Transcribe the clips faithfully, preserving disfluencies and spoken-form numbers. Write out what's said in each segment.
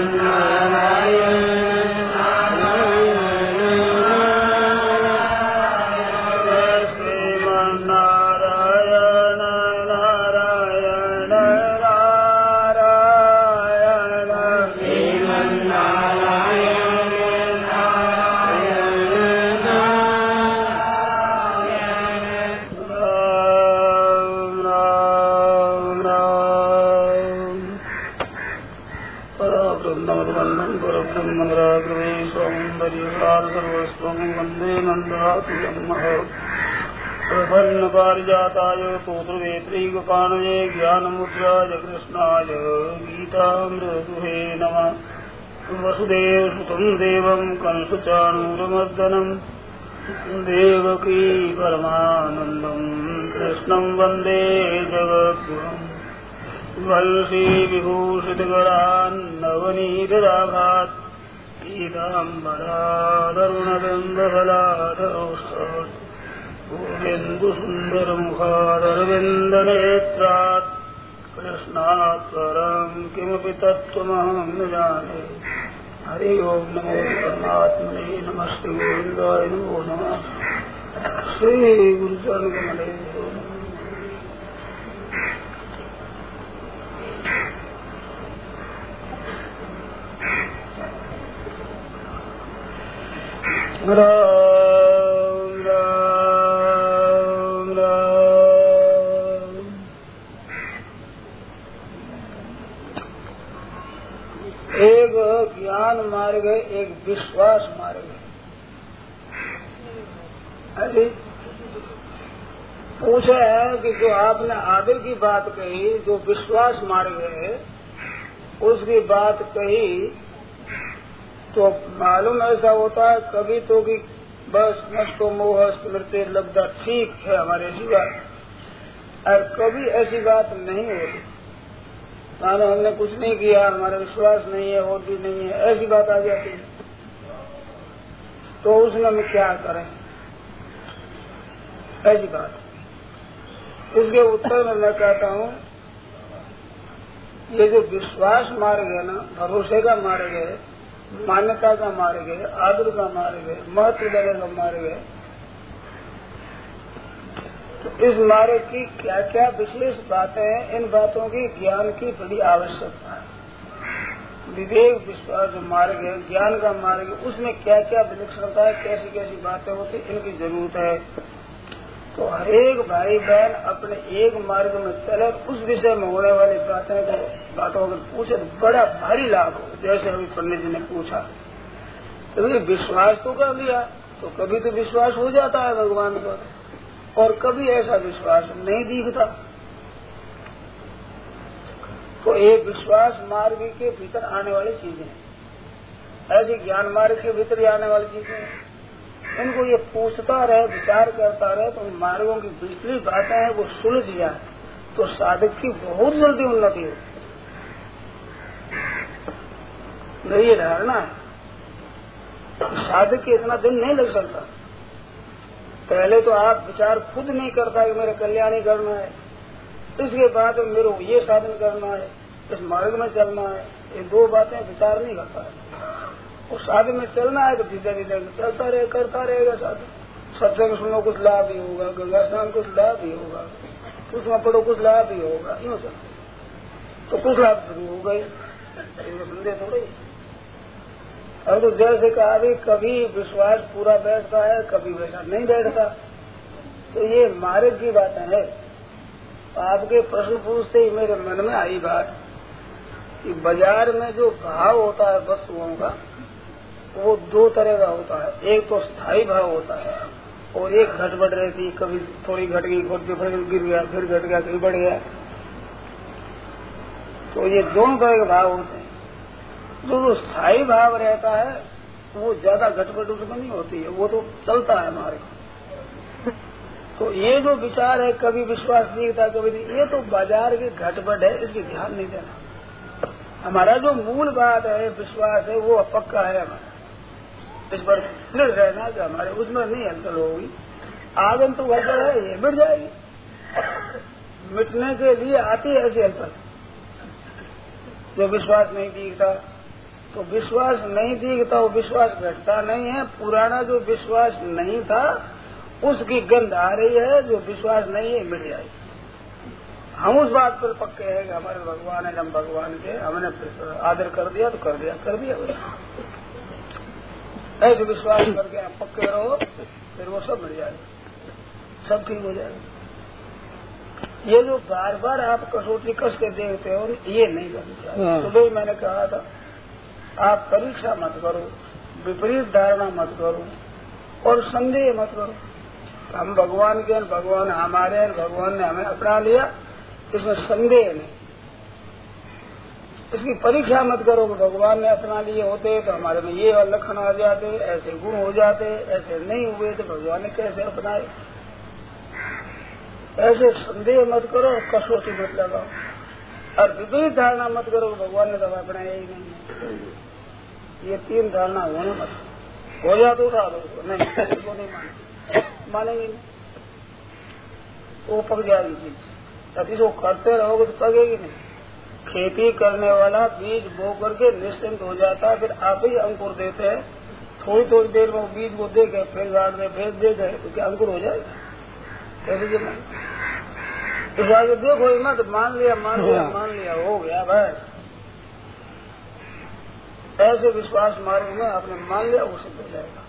प्रपन्न पारिजाताय तोत्रवेत्री गोपाणये ज्ञानमुद्राय कृष्णाय गीतामृतदुहे नमः। वसुदेव सुतं देवं कंसचाणूरमर्दनं देवकी परमानन्दं कृष्णं वन्दे जगद्गुरुं। वंशी विभूषितकरान्नवनीतदाभात् पीताम्बरादरुणबिम्बफलाधरोष्ठात् गोविन्दुसुन्दरमुखादरविन्दनेत्रात् कृष्णात् परं किमपि तत्त्वमहं न जाने। हरि ओं नमो परमात्मने नमस्ते गोविन्दाय नमो नमः। श्री गुरुचरणकमले राम राम राम। एक ज्ञान मार्ग है, एक विश्वास मार्ग है। अरे पूछा है कि जो आपने आदर की बात कही, जो विश्वास मार्ग है उसकी बात कही, तो मालूम ऐसा होता है कभी तो कि बस नष्टो मोह स्मृति लब्धा ठीक है हमारी ऐसी बात, और कभी ऐसी बात नहीं होती। मानो हमने कुछ नहीं किया, हमारा विश्वास नहीं है और भी नहीं है, ऐसी बात आ जाती है। तो उसमें हम क्या करें, ऐसी बात। इसके उत्तर में मैं कहता हूँ ये जो विश्वास मार्ग है ना, भरोसे का मार्ग है, मान्यता का मार्ग है, आदर का मार्ग है, महत्व देने का मार्ग है। तो इस मार्ग की क्या क्या विशेष बातें हैं, इन बातों की ज्ञान की बड़ी आवश्यकता है। विवेक विश्वास जो मार्ग है, ज्ञान का मार्ग है, उसमें क्या क्या विलक्षणता है, कैसी कैसी बातें होती, इनकी जरूरत है। तो हरेक भाई बहन अपने एक मार्ग में चले, उस विषय में होने वाली बातें को बातों अगर पूछे तो बड़ा भारी लाभ हो। जैसे अभी पंडित जी ने पूछा, तो विश्वास तो कर लिया, तो कभी तो विश्वास हो जाता है भगवान पर, और कभी ऐसा विश्वास नहीं दिखता। तो ये विश्वास मार्ग के भीतर आने वाली चीजें, ऐसे ज्ञान मार्ग के भीतर आने वाली चीजें, इनको ये पूछता रहे, विचार करता रहे, तो उन मार्गों की दूसरी बातें हैं वो सुलझ जाए, तो साधक की बहुत जल्दी उन्नति होती है। ये धारणा है, साधक के इतना दिन नहीं लग सकता। पहले तो आप विचार खुद नहीं करता कि मेरे कल्याण ही करना है, इसके बाद मेरे ये साधन करना है, इस मार्ग में चलना है, ये दो बातें विचार नहीं करता है। उस साधन में चलना है तो धीरे धीरे चलता रहे, करता रहेगा साधन। सत्संग सुनो कुछ लाभ ही होगा, गंगा स्नान कुछ लाभ ही होगा, उसमें पढ़ो कुछ लाभ ही होगा, यूँ सब तो कुछ लाभ शुरू हो गए, संदेह थोड़ी। अब तो जैसे कहा भी कभी विश्वास पूरा बैठता है, कभी वैसा नहीं बैठता। तो ये मार्ग की बातें है। आपके प्रश्न पूछते ही मेरे मन में आई बात कि बाजार में जो भाव होता है वस्तुओं का, वो दो तरह का होता है। एक तो स्थायी भाव होता है और एक घटबढ़ रहती, कभी थोड़ी घट गई, घट के फिर गिर गया, फिर घट गया, फिर बढ़ गया। तो ये दोनों तरह के भाव होते हैं। जो जो स्थायी भाव रहता है वो ज्यादा घटबढ़ उसमें नहीं होती है, वो तो चलता है हमारे। तो ये जो विचार है, कभी विश्वास दिखता कभी नहीं, ये तो बाजार की घटबढ़ है, इसकी ध्यान नहीं देना। हमारा जो मूल बात है, विश्वास है, वो पक्का है हमारा। इस पर स्थिर रहना कि हमारे उसमें नहीं हलचल होगी। आगन तो हलचल है, ये मिट जाएगी। मिटने के लिए आती है ऐसी हलचल। जो विश्वास नहीं दिखता, तो विश्वास नहीं दिखता, वो विश्वास घटता नहीं है। पुराना जो विश्वास नहीं था उसकी गंध आ रही है, जो विश्वास नहीं है मिट जाएगी। हम उस बात पर पक्के हैं कि हमारे भगवान है, हम भगवान के, हमने आदर कर दिया तो कर दिया कर दिया ऐसे विश्वास करके आप पक्के रहो, फिर वो सब मिट जाएगा, सब ठीक हो जाएगा। ये जो बार बार आप कसौटी कस के देखते हो ये नहीं करनी चाहिए। सुबह मैंने कहा था आप परीक्षा मत करो, विपरीत धारणा मत करो और संदेह मत करो। हम भगवान के, भगवान हमारे हैं, भगवान ने हमें अपना लिया, इसमें संदेह नहीं। इसकी परीक्षा मत करो कि भगवान ने अपना लिए होते तो हमारे में ये लक्षण आ जाते, ऐसे गुण हो जाते, ऐसे नहीं हुए तो भगवान ने कैसे अपनाए। ऐसे संदेह मत करो, कसौटी मत लगाओ और विपरीत धारणा मत करो कि भगवान ने तो अपनाया ही नहीं है। ये तीन धारणा होने मत, हो जा तो उठा दो, नहीं इसको नहीं माने मानेंगे नहीं, वो पक जाएगी चीज। तब इसको करते रहोगे तो पकेगी नहीं। खेती करने वाला बीज बो करके निश्चिंत हो जाता है, फिर आप ही अंकुर देते हैं। थोड़ी थोड़ी देर में बीज को दे गए, फिर गाड़ दे, फिर दे गए तो क्या अंकुर हो जाएगा? कैसे जमा इस बात देखो ही मत, मान लिया मान लिया मान लिया हो गया बस। ऐसे विश्वास मार्ग में आपने मान लिया वो सिद्ध हो जाएगा।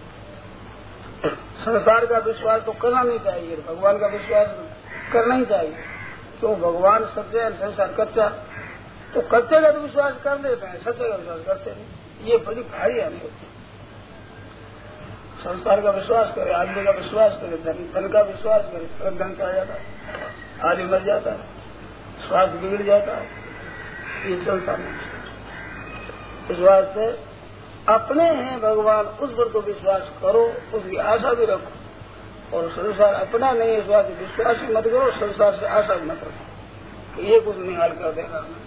संसार का विश्वास तो करना नहीं चाहिए, भगवान का विश्वास करना ही चाहिए। तो भगवान सत्य है, संसार कच्चा, तो कच्चे का तो विश्वास कर देते हैं, सत्य का विश्वास करते नहीं। ये बड़ी भारी हानि होती है। संसार का विश्वास करे, आदमी का विश्वास करे, धन धन का विश्वास करे, तुरंत धन आ जाता है, आदमी मर जाता है, स्वास्थ्य बिगड़ जाता है। ये संसार में इस वास्ते अपने हैं भगवान, उस पर तो विश्वास करो, उसकी आशा भी रखो। और संसार अपना नहीं, इस बात विश्वास ही मत करो, संसार से आशा मत रखो कि ये कुछ निहाल कर देगा हमें।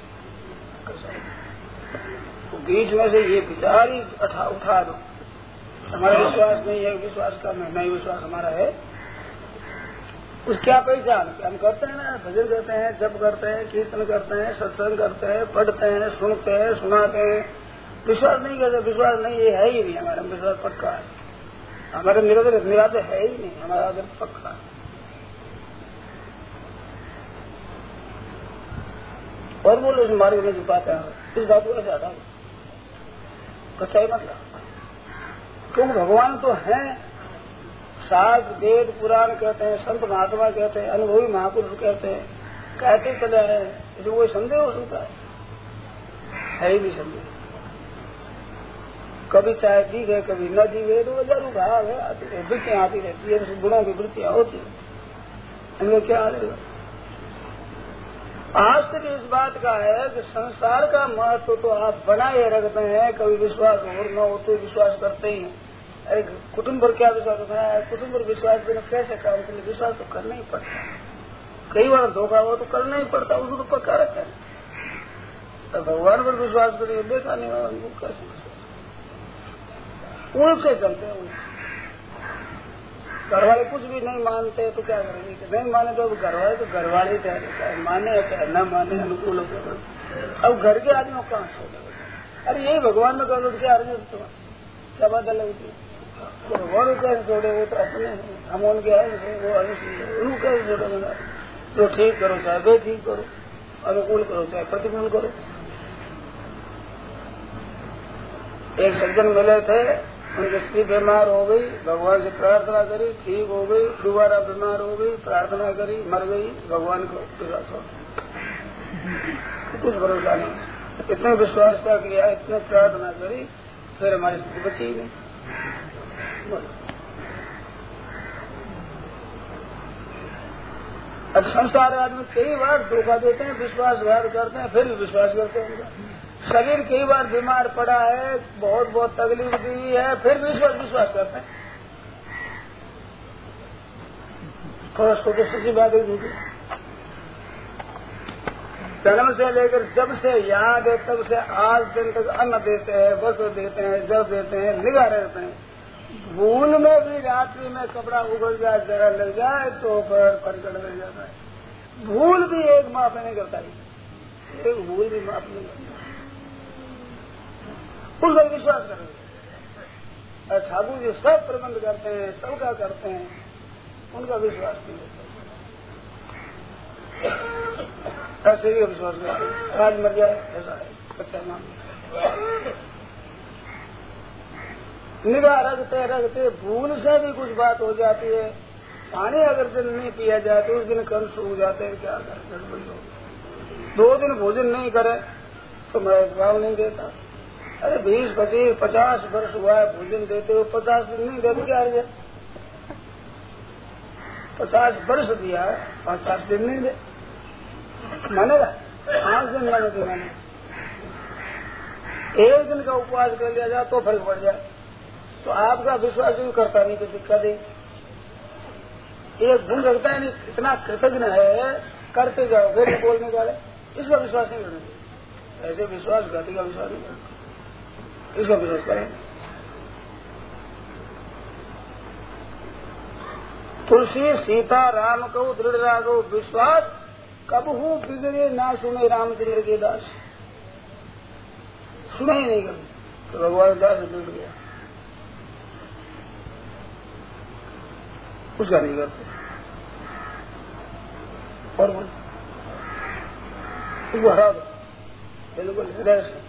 तो बीच में से ये विचार ही उठा उठा दो, हमारा विश्वास नहीं है, विश्वास का नहीं विश्वास हमारा है। उस क्या पहचान हम करते हैं ना, भजन करते हैं, जप करते हैं, कीर्तन करते हैं, सत्संग करते हैं, पढ़ते हैं, सुनते हैं, सुनाते हैं, विश्वास नहीं करते। विश्वास नहीं, ये है ही नहीं हमारा, विश्वास पक्का है हमारे, निरंतर निराते है ही नहीं, हमारा आदर पक्का है। और बोलो इस मार्ग में जो पाते हैं, इस बात को ऐसे हटा कच्चा ही मतलब, क्योंकि भगवान तो है। शास्त्र वेद पुराण कहते हैं, संत महात्मा कहते हैं, अनुभवी महापुरुष कहते हैं, कहते चले आए, इसमें कोई संदेह हो सकता है? है ही नहीं संदेह। कभी चाहे दिखे कभी न दिखे, तो जरूर भाव है, आती रहे, वृत्तियां आती रहती है, गुणों की वृत्तियां होती है, इनमें क्या आएगा? आज तक इस बात का है कि संसार का महत्व तो आप बनाए रखते हैं, कभी विश्वास और न हो तो विश्वास करते ही। अरे कुटुंब पर क्या विश्वास रखना है? कुटुंब पर विश्वास बिना कैसे काम करें? विश्वास तो करना ही पड़ता है। कई बार धोखा हो तो करना ही पड़ता है, उसको तो पक्का रखा है। तो भगवान पर विश्वास करिए, देखा नहीं वाला उनको कैसे उनसे चलते हैं। घर वाले कुछ भी नहीं मानते तो क्या करेंगे? नहीं माने तो अब घर वाले तो घर वाले ही चाहे, माने चाहे न माने, अनुकूल हो। अब घर के आदमी कहाँ छोड़े? अरे यही भगवान में कर लो क्या अर्ज क्या बात अलग होती है? भगवान कैसे छोड़े? वो तो अपने हैं, हम उनके हैं, वो अनुकूल उनको कैसे छोड़े? जो ठीक करो चाहे वे ठीक करो, अनुकूल करो चाहे प्रतिकूल करो। एक सज्जन मिले थे, उनकी स्त्री बीमार हो गई, भगवान से प्रार्थना करी, ठीक हो गई, दोबारा बीमार हो गई, प्रार्थना करी, मर गई, भगवान को विश्वास हो, कुछ भरोसा नहीं। इतने विश्वास का किया, इतने प्रार्थना करी, फिर हमारी स्थिति बची ही नहीं। अब संसार आदमी कई बार धोखा देते हैं, विश्वासघात करते हैं, फिर भी विश्वास करते हैं। शरीर कई बार बीमार पड़ा है, बहुत बहुत तकलीफ दी है, फिर भी विश्वास विश्वास करते हैं। थोड़ा छोटी सी बात है, जन्म से लेकर जब से याद है तब से आज दिन तक अन्न देते हैं, वस्त्र देते हैं, जल देते हैं, निगाह रहते हैं। भूल में भी रात्रि में कपड़ा उगल जाए, जरा लग जाए तो पर परगड़ लग जाता है। भूल भी एक माफ नहीं करता, एक भूल भी माफ नहीं करता। उसका विश्वास करेंगे। ठाकुर जी सब प्रबंध करते हैं, सबका करते हैं, उनका विश्वास नहीं होता। ऐसे ही विश्वास करें आज मर जाए ऐसा है कच्चा नाम। निगाह रखते रखते भूल से भी कुछ बात हो जाती है। पानी अगर दिन नहीं पिया जाए तो उस दिन कल सूख जाते हैं, क्या करें। दो दिन भोजन नहीं करे तो मैं जवाब नहीं देता। अरे बीस पच्चीस पचास वर्ष हुआ है भोजन देते हो, पचास दिन नहीं देते क्या है? पचास वर्ष दिया है, पचास दिन नहीं दे मानेगा? पांच दिन माने थे मैंने। एक दिन का उपवास कर लिया जाए तो फर्क पड़ जाए। तो आपका विश्वास भी करता नहीं तो दिक्कत है। एक गुण रखता है नहीं, इतना कृतज्ञ है, करते जाओ फिर बोलने वाले, इसका विश्वास नहीं करना। ऐसे विश्वास घाटी का विश्वास नहीं करना, इसका विश्वास करें। तुलसी सीता राम को दृढ़ राघो विश्वास कब हूँ बिगड़े ना सुने रामचंद्र के दास। सुना ही नहीं कभी तो भगवान दास बिगड़ गया, उसका नहीं करते। और बोल उसको हरा दो बिल्कुल हृदय से।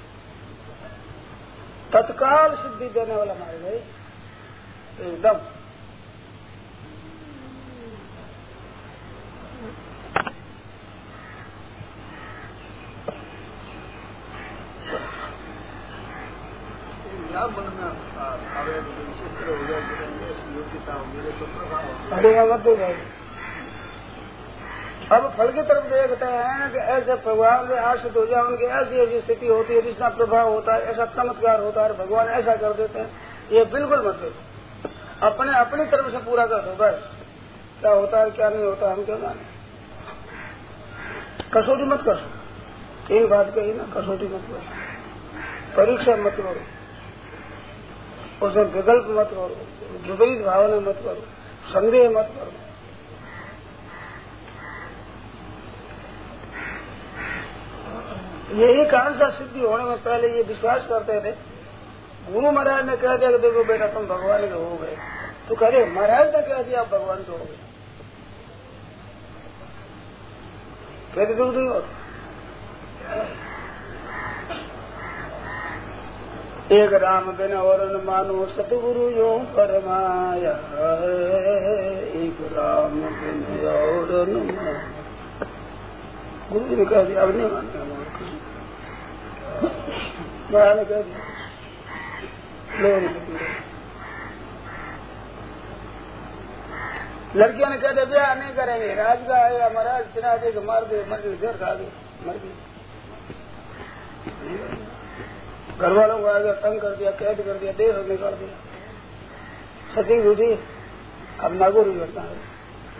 तत्काल सिद्धि देने वाला मारे गए एकदम। अब फल की तरफ देखते हैं कि ऐसे भगवान से आश्रित हो जाए, उनकी ऐसी ऐसी स्थिति होती है, जिसका प्रभाव होता है, ऐसा चमत्कार होता है, भगवान ऐसा कर देते हैं। ये बिल्कुल मत देखो, अपने अपनी तरफ से पूरा कर दो बस। क्या होता है क्या नहीं होता हम क्यों जाने। कसौटी मत करो, तीन बात कही ना, कसौटी मत करो, परीक्षा मत करो, उसमें विकल्प मत करो, विपरीत भावना मत करो, संदेह मत करो। यही कारण सा सिद्धि होने में पहले ये विश्वास करते थे। गुरु महाराज ने कह दिया कि देखो बेटा तुम भगवान के हो गए, तो कह रहे महाराज ने कह दिया आप भगवान के हो गए, फिर दुख नहीं होता। एक राम बिन और न मानो सतगुरु यो परमाया, एक राम बिन और न मानो। गुरु जी ने कह दिया अब नहीं मानते महाराज ने कह दिया लड़कियों ने कह दिया ब्याह नहीं करेंगे, राज का आएगा महाराज चिरा दे के मार दे, मर गई घर खा गई मर गई। घर वालों को आगे तंग कर दिया, कैद कर दिया, देश निकाल दिया। सती बुझी अब नागौर ही करता है,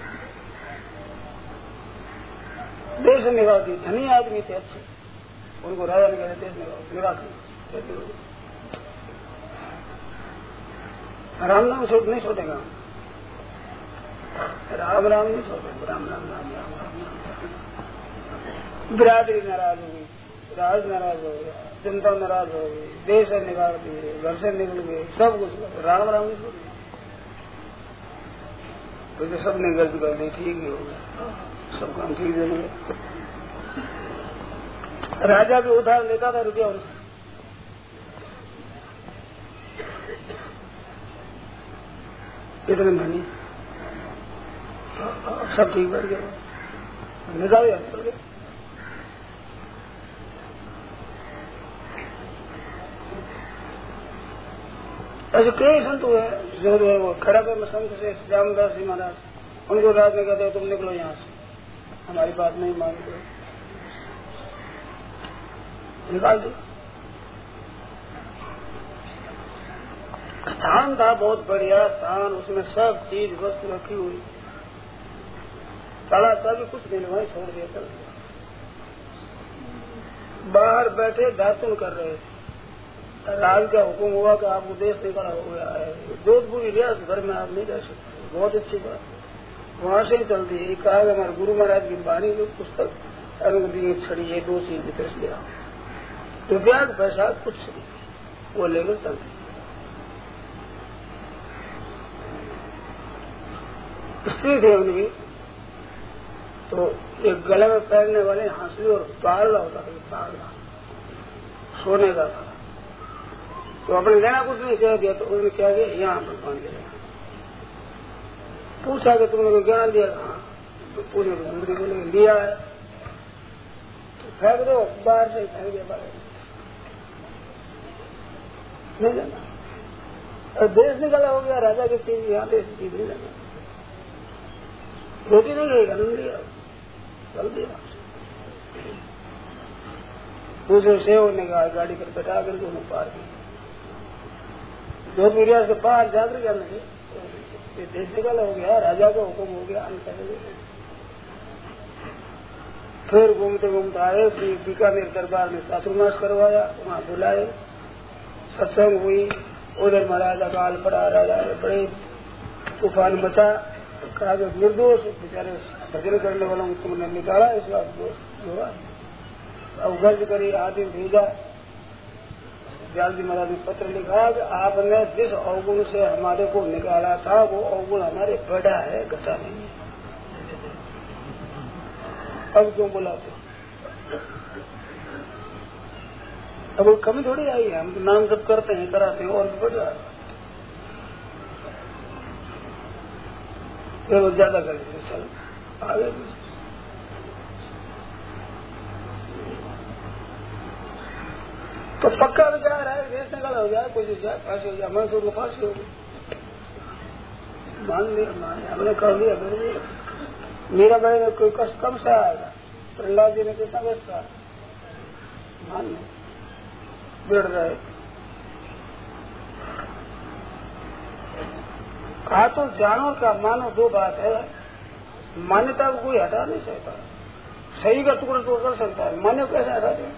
देश निकाल दी। धनी आदमी थे अच्छे, उनको राजा ने कहते देश निकाल निकाल। राम नाम छोड़ नहीं छोड़ेगा, राम राम नहीं छोड़ेगा, राम राम राम राम राम। बिरादरी नाराज हो गई, राज नाराज हो गया, जनता नाराज हो गई, देश से निकाल दिए, घर से निकल गए, सब कुछ राम राम नहीं छोड़े। तो सब ने गलती कर दी, ठीक ही हो गया, सब काम ठीक देंगे। राजा भी उधार लेता था रुपया उनसे, इतने धनी सब ठीक बैठ गया, निकाल गया। ऐसे कई संत हुए जो है वो खड़ा कर संत से रामदास जी महाराज, उनको राज ने कहते तुम निकलो यहाँ से, हमारी बात नहीं मानते, निकाल दो। स्थान था बहुत बढ़िया स्थान, उसमें सब चीज वस्तु रखी हुई, साला सा भी कुछ नहीं वहीं छोड़ दिया, चल दिया। बाहर बैठे दातुन कर रहे थे, राज का हुक्म हुआ कि आपको देश निकाला हो गया है, जोधपुर रियासत घर में आप नहीं रह सकते। बहुत अच्छी बात, वहां से ही चलती है। कहा कि हमारे गुरु महाराज की वाणी की पुस्तक अनुगति छड़ी है, दो चीज वितरित लिया, रुपया पैसा कुछ नहीं, वो लेकर चलते। स्त्री थे उनकी, तो एक गले में पहनने वाले हंसली और पारला होता था, पारला सोने का था। तो अपने लेना कुछ नहीं कह दिया, तो उन्होंने क्या किया, यहाँ पर बांध दिया। पूछा कि तुमने को ज्ञान दिया? हाँ। तो पूरे मंत्री को लिया है, तो फेंक दो, बाहर से फेंक दिया, बाहर नहीं जाना। और देश निकाला हो गया, राजा की चीज यहाँ देश चीज नहीं जाना, रोटी नहीं गई, आनंद दिया, चल दिया। दूसरे सेव ने कहा गाड़ी पर बैठा करके उन्हें पार किया। जोधपुर से बाहर जाकर क्या नहीं, देश निकाला हो गया, राजा का हुक्म हो गया, फिर घूमते घूमते आए, बीकानेर दरबार में चातुर्मास करवाया, वहाँ बुलाए, सत्संग हुई, उधर महाराजा काल पड़ा, राजा बड़े तूफान मचा, कहा कि निर्दोष बेचारे भजन करने वालों को तुमने निकाला, इस बात दोष हुआ। अब गर्ज करी आदमी भेजा, जालजी महाराज ने पत्र लिखा कि आपने जिस अवगुण से हमारे को निकाला था वो अवगुण हमारे बढ़ा है, घटा नहीं है, अब क्यों बुलाते? अब वो कमी थोड़ी आई है, हम नाम जब करते हैं, कराते हैं, और भी बढ़ रहा है, फिर वो ज्यादा करेंगे, चल आगे भी। तो पक्का विचार है, देश निकाल हो जाए, कोई जाए, फांसी हो जाए, मंसूर को फांसी होगी, मान लिया, मान हमने कर लिया, कर लिया। मीरा भाई ने कोई कष्ट कम से आएगा, प्रहलाद जी ने कितना कष्ट कहा, मान लिया, बिड़ रहे। कहा तो जानो का मानो, दो बात है, मान्यता को कोई हटा नहीं सकता, सही का टुकड़ा तो कर सकता है, मान्य कैसे हटा दे?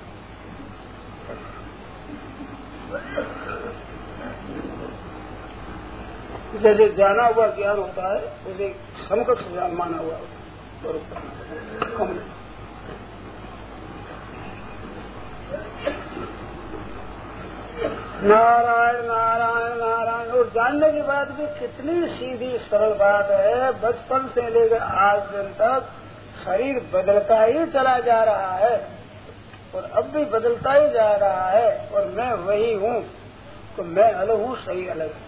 जैसे जाना हुआ ज्ञान होता है, उसे समकक्ष ज्ञान माना हुआ कम। नारायण नारायण नारायण। और जानने की बात भी कितनी सीधी सरल बात है, बचपन से लेकर आज दिन तक शरीर बदलता ही चला जा रहा है, और अब भी बदलता ही जा रहा है, और मैं वही हूँ, तो मैं अलग हूँ, सही अलग है,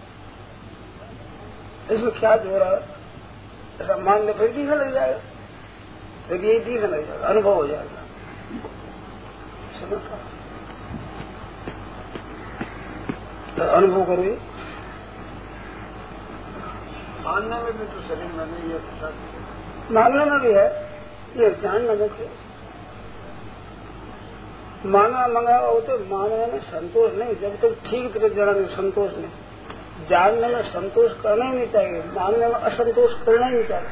इसमें क्या जोर है? ऐसा मान ले, फिर दिखने लग जाएगा, फिर यही दिखने लग जाएगा, अनुभव हो जाएगा। तो अनुभव करिए, मानने में भी तो शरीर मैंने ये मानने में भी है, ये जानना मुख्य। माना मंगा हो तो मानने में संतोष नहीं, जब तक ठीक तरह जाना संतोष नहीं, जानने में संतोष करना ही नहीं चाहिए, मानने में असंतोष करना ही नहीं चाहिए।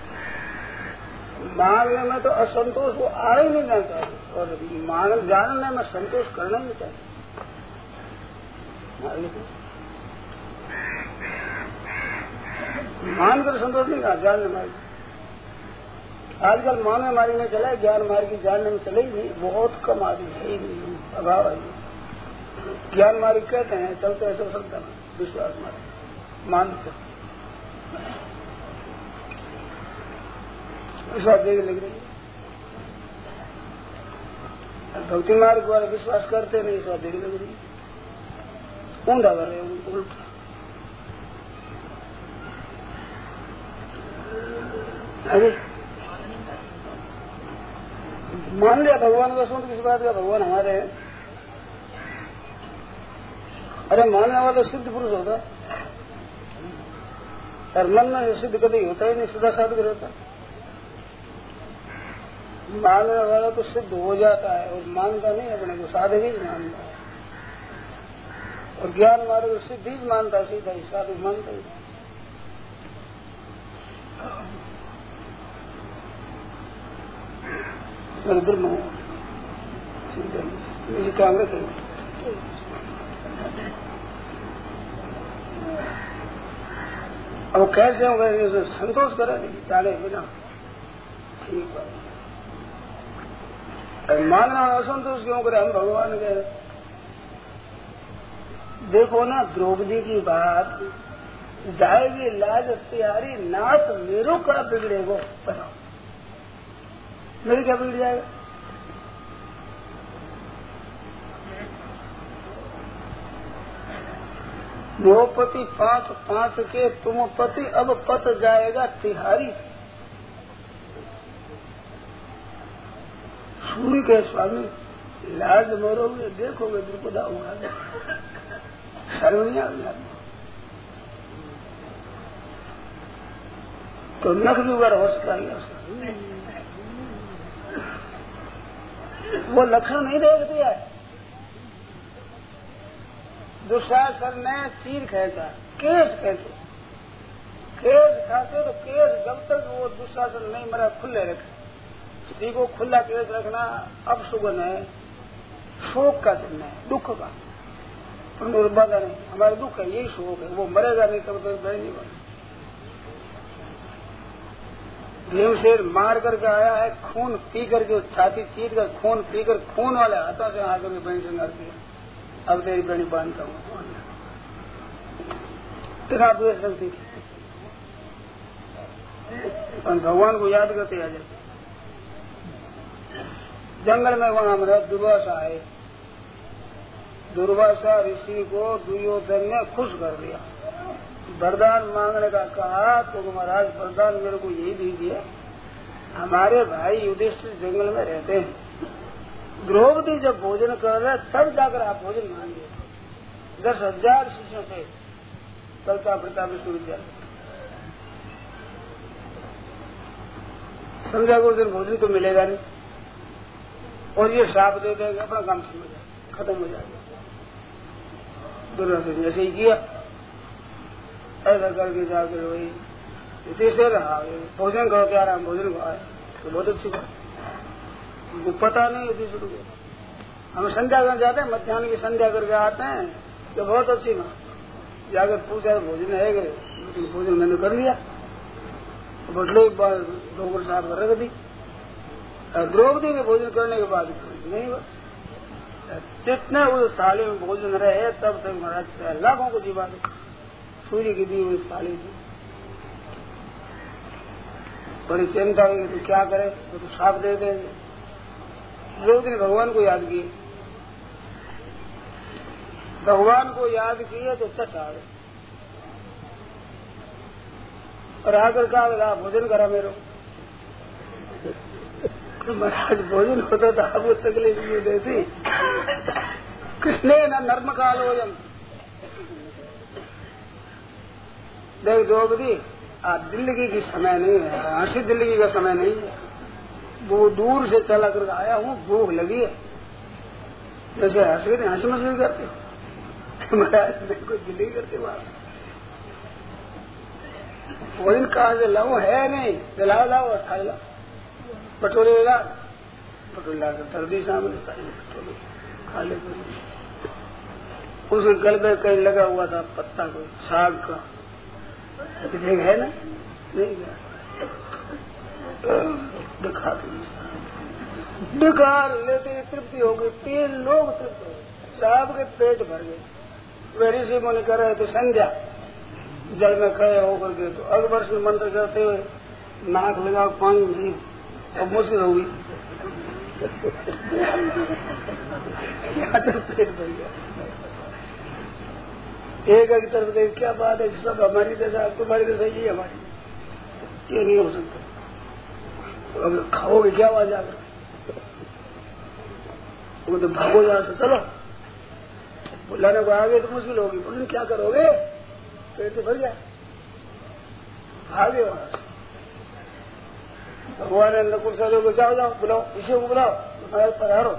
मानने में तो असंतोष वो आ ही नहीं जाना चाहिए, और मान जानने में संतोष करना ही नहीं चाहिए। मान कर संतोष नहीं कहा, जानने मार्ग आजकल मानने मारी में चला है, ज्ञान मार्ग की जानने में चले ही नहीं, बहुत कम आदमी है ही नहीं, अभाव है। ज्ञान मार्ग कहते हैं चलते ऐसे सकता ना, विश्वास मार्ग मानते विश्वास देगी लग रही, भक्ति मार्ग वाले विश्वास करते नहीं, विश्वास देगी लग रही, ऊंधा कर रहे उल्टा। अरे मान लिया भगवान का, सुन किस बात का, भगवान हमारे हैं। अरे मानने वाला सिद्ध पुरुष होता, और मन में सिद्ध कभी होता ही नहीं, सीधा साधक रहता। मानने वाला तो सिद्ध हो जाता है, और मानता नहीं अपने को, साधक ही मानता है, और ज्ञान मार्ग सिद्ध ही मानता, सीधा ही साधक मानता ही। ब्रह्म कांग्रेस अब कैसे हो गए, संतोष करे नहीं, जाने बिना ठीक है। मानना असंतोष क्यों करे, हम भगवान के देखो ना द्रौपदी की बात, जाएगी लाज तिहारी नाथ मेरो का बिगड़ेगो, बताओ मेरी क्या बिगड़ जाएगा? वो पति पांच पांच के तुम पति अब पत जाएगा तिहारी। सूर्य के स्वामी लाज मरोगे, देखोगे द्रुपदा होगा, शर्म नहीं आ गया तो नख भी बार होश कर लिया। वो लक्षण नहीं देखती है। दुशासन ने चीर खेचा, केस खेचे, केस खाते तो केस जब तक वो दुशासन नहीं मरा खुले रखे। स्त्री को खुला केस रखना अब सुगन है, शोक का चिन्ह है, दुख का। पर बाधा नहीं, हमारा दुख है, यही शोक है। वो मरेगा नहीं तब तक नहीं बने। भीमसेन मार करके आया है, खून पी करके छाती चीर कर खून पी कर खून वाले हाथों से आकर के बहन श्रृंगार किया। अब तेरी बहनी बांधता हूँ, तेरा द्वेष रखती थी। भगवान को याद करते आ जाते। जंगल में वहां मेरा दुर्वासा है। दुर्वासा ऋषि को दुर्योधन ने खुश कर दिया। वरदान मांगने का कहा तो महाराज वरदान मेरे को यही दीजिए, हमारे भाई युधिष्ठिर जंगल में रहते हैं, द्रौपदी जब भोजन कर रहे तब जाकर आप भोजन मांगिए। दस हजार शिष्यों से चलता फिरता विश्वविद्यालय संध्या को दिन भोजन तो मिलेगा नहीं, और ये श्राप दे देंगे, अपना काम समझ जाए, खत्म हो जाएगा। दुर्योधन ने ऐसे ही किया। ऐसा करके जाकर वही इसे रहा, भोजन करो क्या रहा, भोजन को आए तो बहुत अच्छी बात। उनको पता नहीं इसी शुरू हम संध्या कर जाते हैं, मध्याह्न की संध्या करके आते हैं तो बहुत अच्छी बात। जाकर पूछा भोजन है गए, लेकिन भोजन मैंने कर लिया, बटलो एक बार डोगर साहब कर रख दी। द्रौपदी में भोजन करने के बाद नहीं बस जितने उस थाली में भोजन रहे तब तक महाराज लाखों को जीवा दे। सूर्य की दी हुई थाली थी, बड़ी चिंता हुई तो क्या करे, तो, तो साफ दे देंगे। लोग ने भगवान को याद किए, भगवान को याद किए तो चट आ गए और आकर कहा भोजन करा मेरे। तो महाराज भोजन होता था, अब वो तकलीफ नहीं देती। कृष्णे न नर्म कालोयम, देख द्रौपदी आज जिंदगी की समय नहीं है, हंसी जिंदगी का समय नहीं है। वो दूर से चला कर आया हूँ, भूख लगी है, जैसे हंसी नहीं हंसी मस्ती करते हो महाराज नहीं कोई जिंदगी करते हो। भोजन कहाँ से लाऊं, है नहीं, जलाओ लाओ और खा ला, पटोले ला, पटोले ला कर सर्दी सामने पटोले खा ले। उसके गल में कहीं लगा हुआ था पत्ता को साग का, है ना, नहीं दिखा दिखा लेते तृप्ति हो गई। तीन लोग तृप्त हो गए, साहब के पेट भर गए। वे ऋषि मुनि कर रहे थे संध्या, जल में खड़े होकर के तो अकबर से मंत्र करते हुए नाक लगा पानी नहीं, अब मुश्किल होगी पेट भर गया। एक एक तरफ देख क्या बात है, सब हमारी दशा तुम्हारी दशा ये हमारी, ये नहीं हो सकता। अब खाओगे क्या आवाज आकर, वो तो भागो जहां से, चलो बुलाने को आगे तो मुश्किल होगी, बोले क्या करोगे, पेट तो भर गया, भागे वहां से। भगवान ने नकुल सहदेव को जाओ जाओ बुलाओ, इसे को बुलाओ, तुम्हारे पर हारो,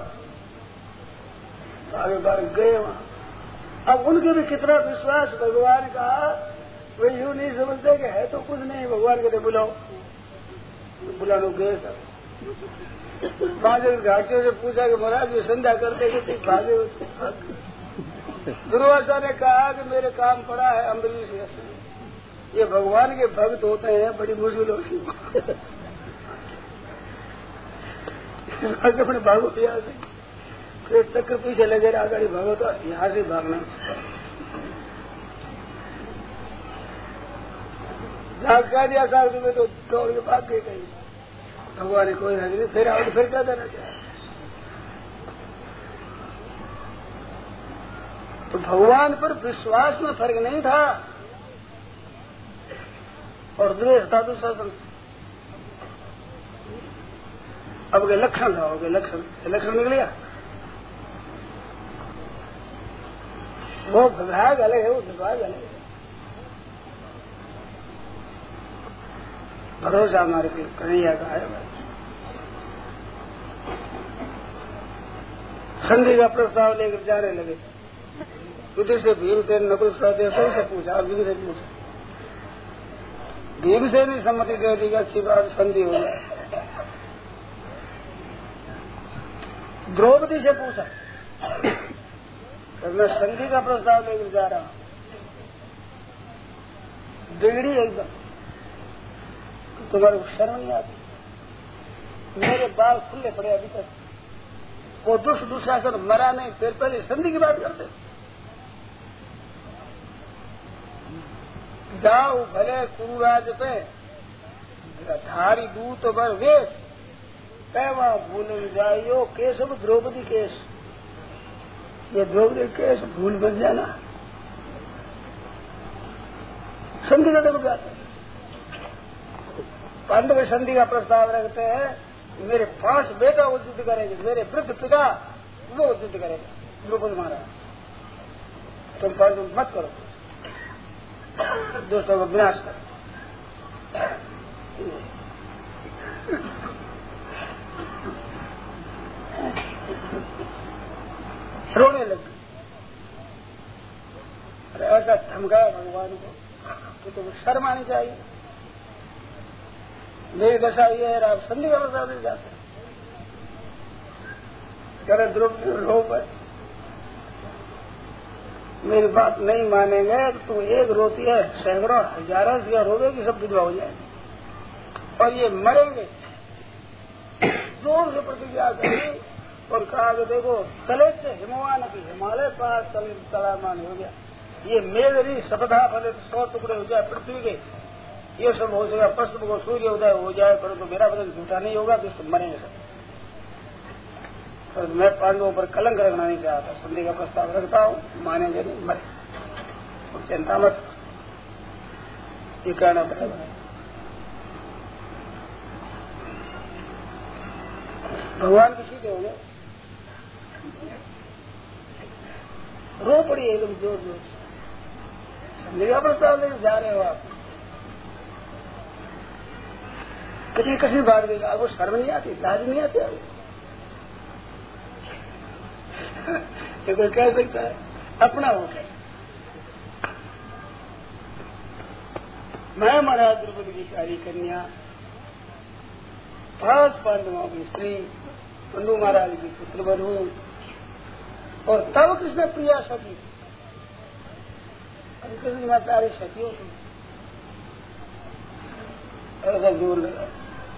आगे बार गए वहां। अब उनके भी कितना विश्वास भगवान का, वे यूं नहीं समझते कि है तो कुछ नहीं, भगवान कहते बुलाओ, तो बुलाने गए सब। पांच घाटियों से पूछा कि महाराज ये संध्या करते कि भागे। दुर्वासा ने कहा कि मेरे काम पड़ा है अम्बरीश, ये भगवान के भक्त होते हैं, बड़ी मुश्किल होती अपने भागो यहाँ से, फिर चक्कर पीछे लगे आगे भागो तो यहाँ से भागना, लाख का दिया साल में तो दौड़ के भाग गए कहीं। भगवान ने कोई नहीं, फिर आओ फिर क्या देना चाहिए। तो भगवान पर विश्वास में फर्क नहीं था और द्वेष था दूसरा संत। अब के लक्षण था, हो गए लक्षण, लक्षण निकल गया। वो विभाग अलग है, वो विभाग अलग है। भरोसा हमारे पे कन्हैया का है। संधि का प्रस्ताव लेकर जाने लगे। उधर से भीम से नकुल सहदेव से पूछा, भीम से पूछा, भीम से नहीं सम्मति दे दी, अच्छी बात संधि हो जाए। द्रौपदी से पूछा, तो मैं संधि का प्रस्ताव लेकर जा रहा हूं, बिगड़ी एकदम, तुम्हारे को शर्म नहीं आती? मेरे बाल खुले पड़े अभी तक, वो दुष्ट दुशासन मरा नहीं, फिर पहले संधि की बात करते। जाओ भले कुरुराज पे धारी दूत बर वेश, पैवा भूल जाइयो केशव द्रौपदी केश। ये द्रौपदी केश भूल बन जाना, संधि का देखो जाते। पांडव संधि का प्रस्ताव रखते हैं, मेरे पांच बेटा वो युद्ध करेंगे, मेरे वृद्ध पिता वो युद्ध करेगा। द्रौपदी महाराज तुम पर मत करो, दोस्तों को विनाश कर। रोने लगे। अरे ऐसा धमकाया भगवान को कि तुम शर्म आनी चाहिए। मेरी दशा ये है, आप संधि का प्रस्ताव नहीं जाते। करे द्रौपदी लोभ है, मेरी बात नहीं मानेंगे तो तू एक रोती है, सैकड़ों हजारों दिया रोवेगी, सब विधवा हो जाएगी और ये मरेंगे। जोर से प्रतिज्ञा करी और कहा कि देखो तले से हिमवान की हिमालय पास तलामान हो गया, ये मेरी सपधा फले सौ टुकड़े हो जाए पृथ्वी के, ये सब हो जाएगा, पश्चिम को सूर्य उदय हो जाए, पर तो मेरा बदन झूठा नहीं होगा, तो सब मरेंगे सब। तो मैं पांडवों पर कलंक रखना नहीं चाहता, संधि का प्रस्ताव रखता हूँ, मानेंगे नहीं, मरे, चिंता मत, ये कहना बराबर है। भगवान की सीधे हो गए, रो पड़ी एकदम जोर जोर से। संधि का प्रस्ताव लेकर जा रहे हो आप, कितनी कठिन बात गई, आपको शर्म नहीं आती, लाज नहीं आती आपको? ये कोई कह सकता है अपना हो गया। मैं महाराज द्रौपदी की प्यारी कन्या, पांच पांडवों की स्त्री, पंडू महाराज की पुत्र बधू, और तब कृष्ण प्रिया सखी, कृष्ण में प्यारी सखी हो तुम, ऐसा जोर लगा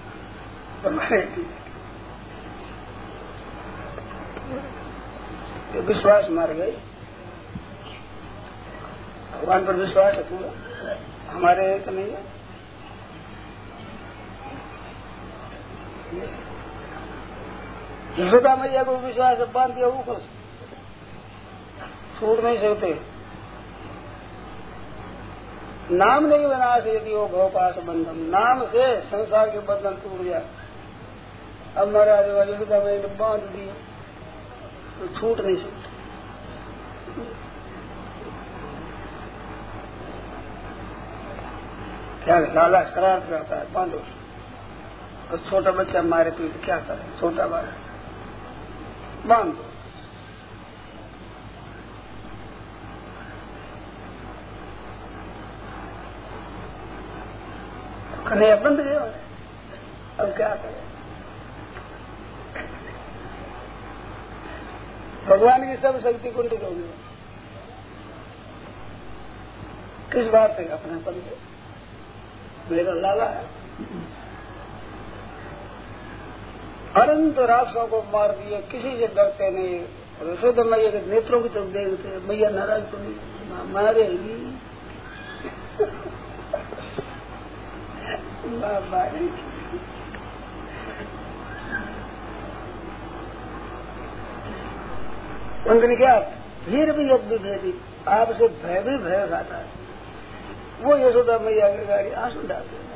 विश्वास मार गई। भगवान पर विश्वास है पूरा, हमारे तो नहीं है। यशोदा मैया को विश्वास बांध दिया, वो कुछ छूट नहीं सकते। नाम नहीं विनाश यदि वो भवपाश बंधन, नाम से संसार के बंधन टूट गया। अब महाराज यशोदा मैया ने बांध दी तो छूट नहीं सकते। क्या लाला शरारत करता है, बांधो। तो छोटा बच्चा मारे तो क्या करे, छोटा बार बांध दो। कन्हैया बंद गया, अब क्या करे। भगवान की सब शक्ति कुंठित हो गई। किस बात से अपना पद मेरा लाला है, अनंत राक्षसों को मार दिए, किसी से डरते नहीं। यशोदा मैया के नेत्रों की तरफ देखते, मैया नाराज तो नहीं, मारेगी। उनके क्या फिर भी यद भेदी आपसे भय भी भय खाता है। वो यशोदा मैया की गाड़ी आंसू डालते हैं।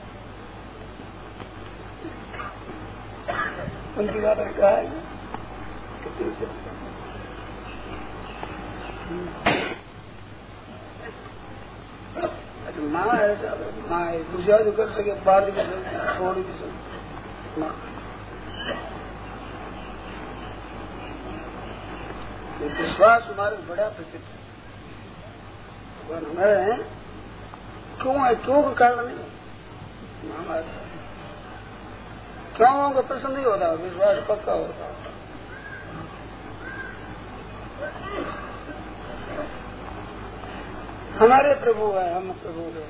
उनकी बात कहा है माँ ऐसा माँ दूसरा जो कर सके बाहर की थोड़ी भी माँ विश्वास हमारे बड़ा प्रसिद्ध है। हमें क्यों है क्यों का कारण नहीं हमारे क्यों का प्रश्न नहीं होता, विश्वास पक्का होता। हमारे प्रभु है, हम प्रभु है।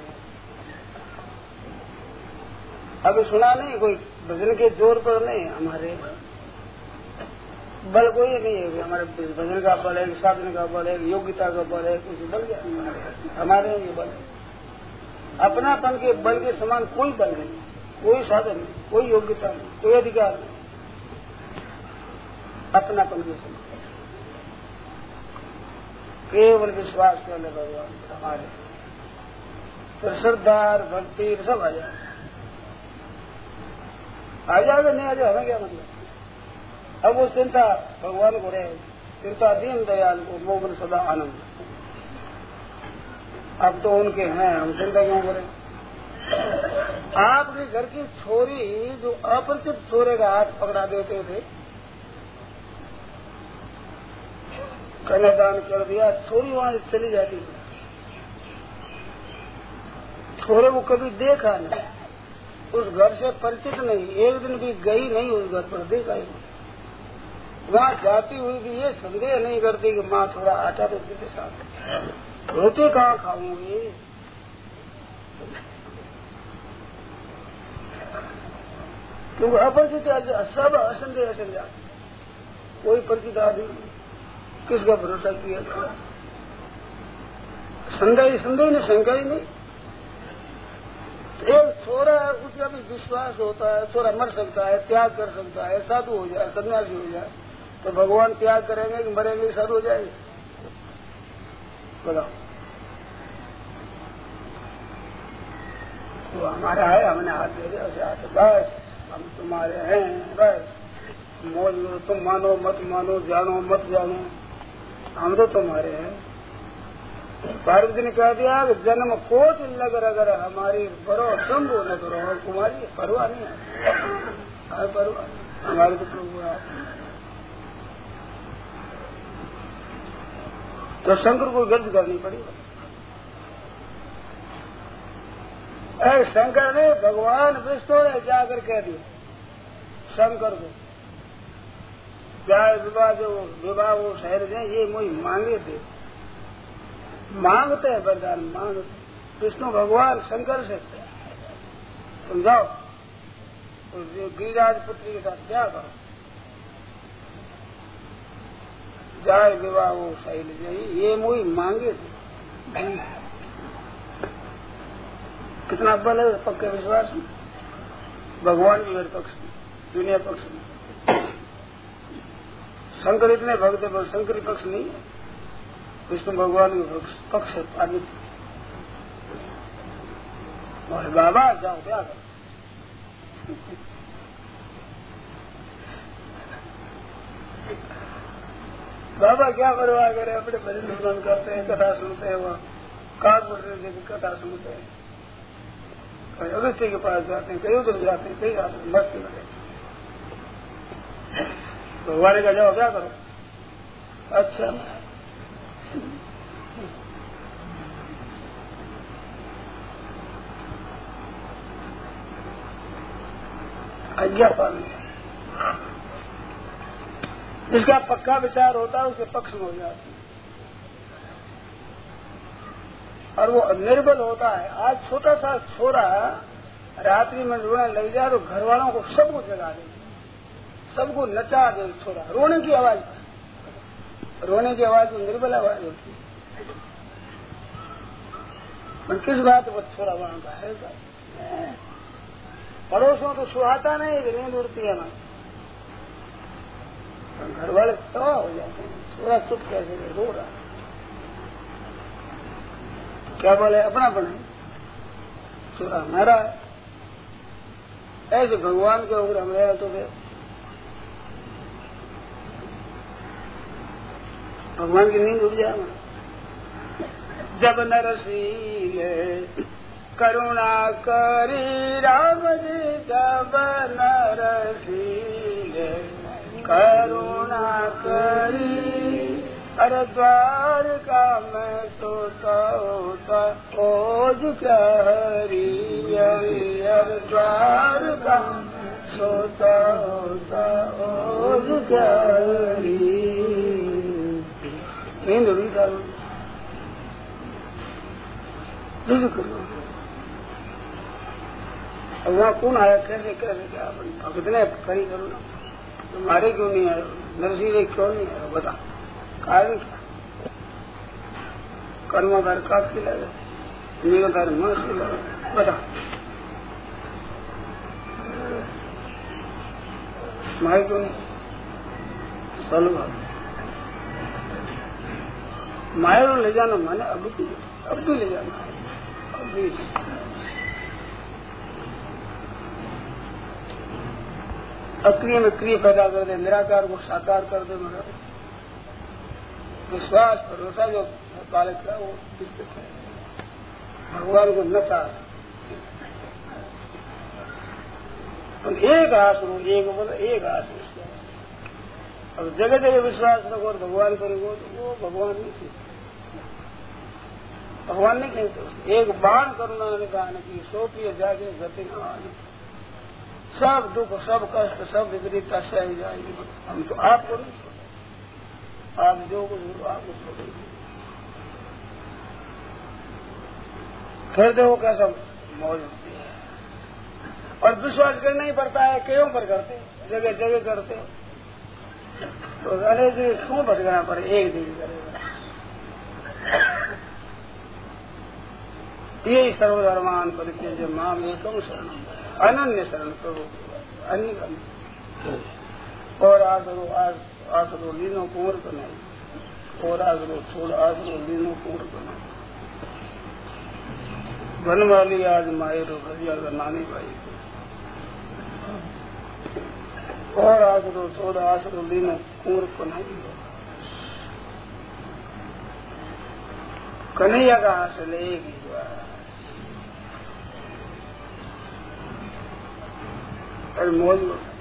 अभी सुना नहीं कोई भजन के जोर पर नहीं, हमारे बल कोई नहीं है। हमारे भजन का बल है, साधन का बल है, योग्यता का बल है, कुछ बल क्या हमारे ये बल है। अपनापन के बल के समान कोई बल नहीं, कोई साधन नहीं, कोई योग्यता नहीं, कोई अधिकार नहीं अपनापन के समान। केवल विश्वास कर ले भगवान हमारे तो श्रद्धा भक्ति सब आ जाए आ जाएगा। नहीं आ जाए हमें क्या मतलब। अब वो चिंता भगवान को रहे, चिंता दीन दयाल को मोहन सदा आनंद। अब तो उनके हैं, हम चिंता क्यों करें। आपके घर की छोरी जो अपरिचित छोरे का हाथ पकड़ा देते थे, कन्यादान कर दिया, छोरी वहां चली जाती है। छोरे को कभी देखा नहीं, उस घर से परिचित नहीं, एक दिन भी गई नहीं उस घर पर, देखा ही नहीं। वहाँ जाती हुई भी ये संदेह नहीं करती कि माँ थोड़ा आटा तो देते साथ, रोटी कहाँ खाऊंगी। क्योंकि अपरिचित सब असंदेह असंदेह, कोई परिचित आदमी किसका भरोसा किया। संदेह संदेह नहीं, शंका ही नहीं। एक छोरा है, उसका भी विश्वास होता है, छोरा मर सकता है, त्याग कर सकता है, साधु हो जाए, सन्यासी हो जाए, तो भगवान त्याग करेंगे कि मरेंगे साधु हो जाएंगे। बताओ। तो हमारा है, हमने हाथ दे दिया, बस हम तुम्हारे हैं, बस मौज तुम मानो मत मानो, जानो मत जानो, हम तो तुम्हारे हैं। पार्वती ने कह दिया कि जन्म कोट लगर अगर हमारी बरो शंभु न करो, कुमारी परवाह नहीं है, परवाह हमारे तो प्रभु है। तो शंकर को गर्द करनी पड़ी। अरे शंकर ने भगवान विष्णु ने जाकर कह दिया शंकर को, क्या विवाह जो विवाह वो शहर में ये मुझे मांगे थे, मांगते हैं वरदान मांगते। विष्णु भगवान शंकर से तुम जाओ उस गिरिराज पुत्री के साथ क्या करो, जाए विवाह वो शैल ये मुझे मांगे थे। कितना बल है पक्के विश्वास में। भगवान भी मेरे पक्ष में, दुनिया पक्ष में। शंकर इतने भक्त है, शंकरी पक्ष नहीं है, विष्णु भगवान के पक्ष है। आदित्य और बाबा जाओ क्या करो। बाबा क्या परवाह करे, अपने भजन भजन करते हैं, कथा सुनते हैं, वहाँ कानपुर से कथा सुनते हैं, कहीं अगस्त्य के पास जाते हैं, कहीं उधर जाते हैं, कहीं जाते हैं, मस्ती में। भगवान का जाओ क्या करो। अच्छा आज्ञा पालन, जिसका पक्का विचार होता है उसके पक्ष में हो जाती है, और वो निर्बल होता है। आज छोटा सा छोरा रात्रि में रोने लग जाए तो घर वालों को सबको जगा दे, सबको नचा दे। छोरा रोने की आवाज, रोने की आवाज में निर्बल आवाज होती है। पर किस बात वो छोरा वहां का है, पड़ोसों तो सुहाता नहीं कि नींद उड़ती है ना, घर वाले तबाह हो जाते हैं, थोड़ा चुप कैसे रो रहा, क्या बोले अपना बने थोड़ा हमारा है। ऐसे भगवान के ऊपर हम रहे तो भगवान की नींद उड़ जाए। जब नरसील करुणा करी राम जी, जब नरसील करुणा करी, अरे द्वारका में सोता होता ओज क्या हरी, अरे द्वारका सोता होता ओज क्या हरी। नींद उड़ी डालो करो। अब वहाँ कौन आया, कैसे कैसे क्या अब इतने खड़ी करो ना, तुम्हारे क्यों नहीं आए, नरसिंह क्यों नहीं आया, बता कारण क्या? कर्माधार काफी लगे, निगधार मन से लगे, बता तुम्हारे क्यों नहीं? चलो माया ले जाना माने अब भी अब भी ले जाना है, अब भी अक्रिय में क्रिय पैदा कर दे, निराकार को साकार कर दे। मेरा विश्वास भरोसा जो बालक का वो दिक्कत है, भगवान को न था एक आस रो, एक बोलो एक आस। अब जगह जगह विश्वास रखो और भगवान करेगो तो वो भगवान नहीं, भगवान नहीं कहते। एक बाण करुणा निदान की, सोपिए जाके गति न आने, सब दुख सब कष्ट सब विपरीतता सह जाएगी। हम तो आपको नहीं छोड़े, आप जो कुछ आपको छोड़ेंगे। फिर देखो कैसा मौज होती है। और विश्वास करना ही पड़ता है, क्यों पर करते, जगह जगह करते तो अरे जी क्यों भटकना पड़े, एक दिन करेगा। यही सर्वधर्मान परित्यज्य माम एकम शरणम, अनन्य शरण प्रभु, अन्य करना। और आसरो आसरो लीनो कुंवर बनाई, और आसरो छोड़ आसरो लीनो कुंवर बनाई। वन वाली आज मायरो भजिया नानी भाई, और आसरो छोड़ आसरो लीनो कुंवर बनाई। कन्हैया का हासिल एक ही हुआ, अरे मौज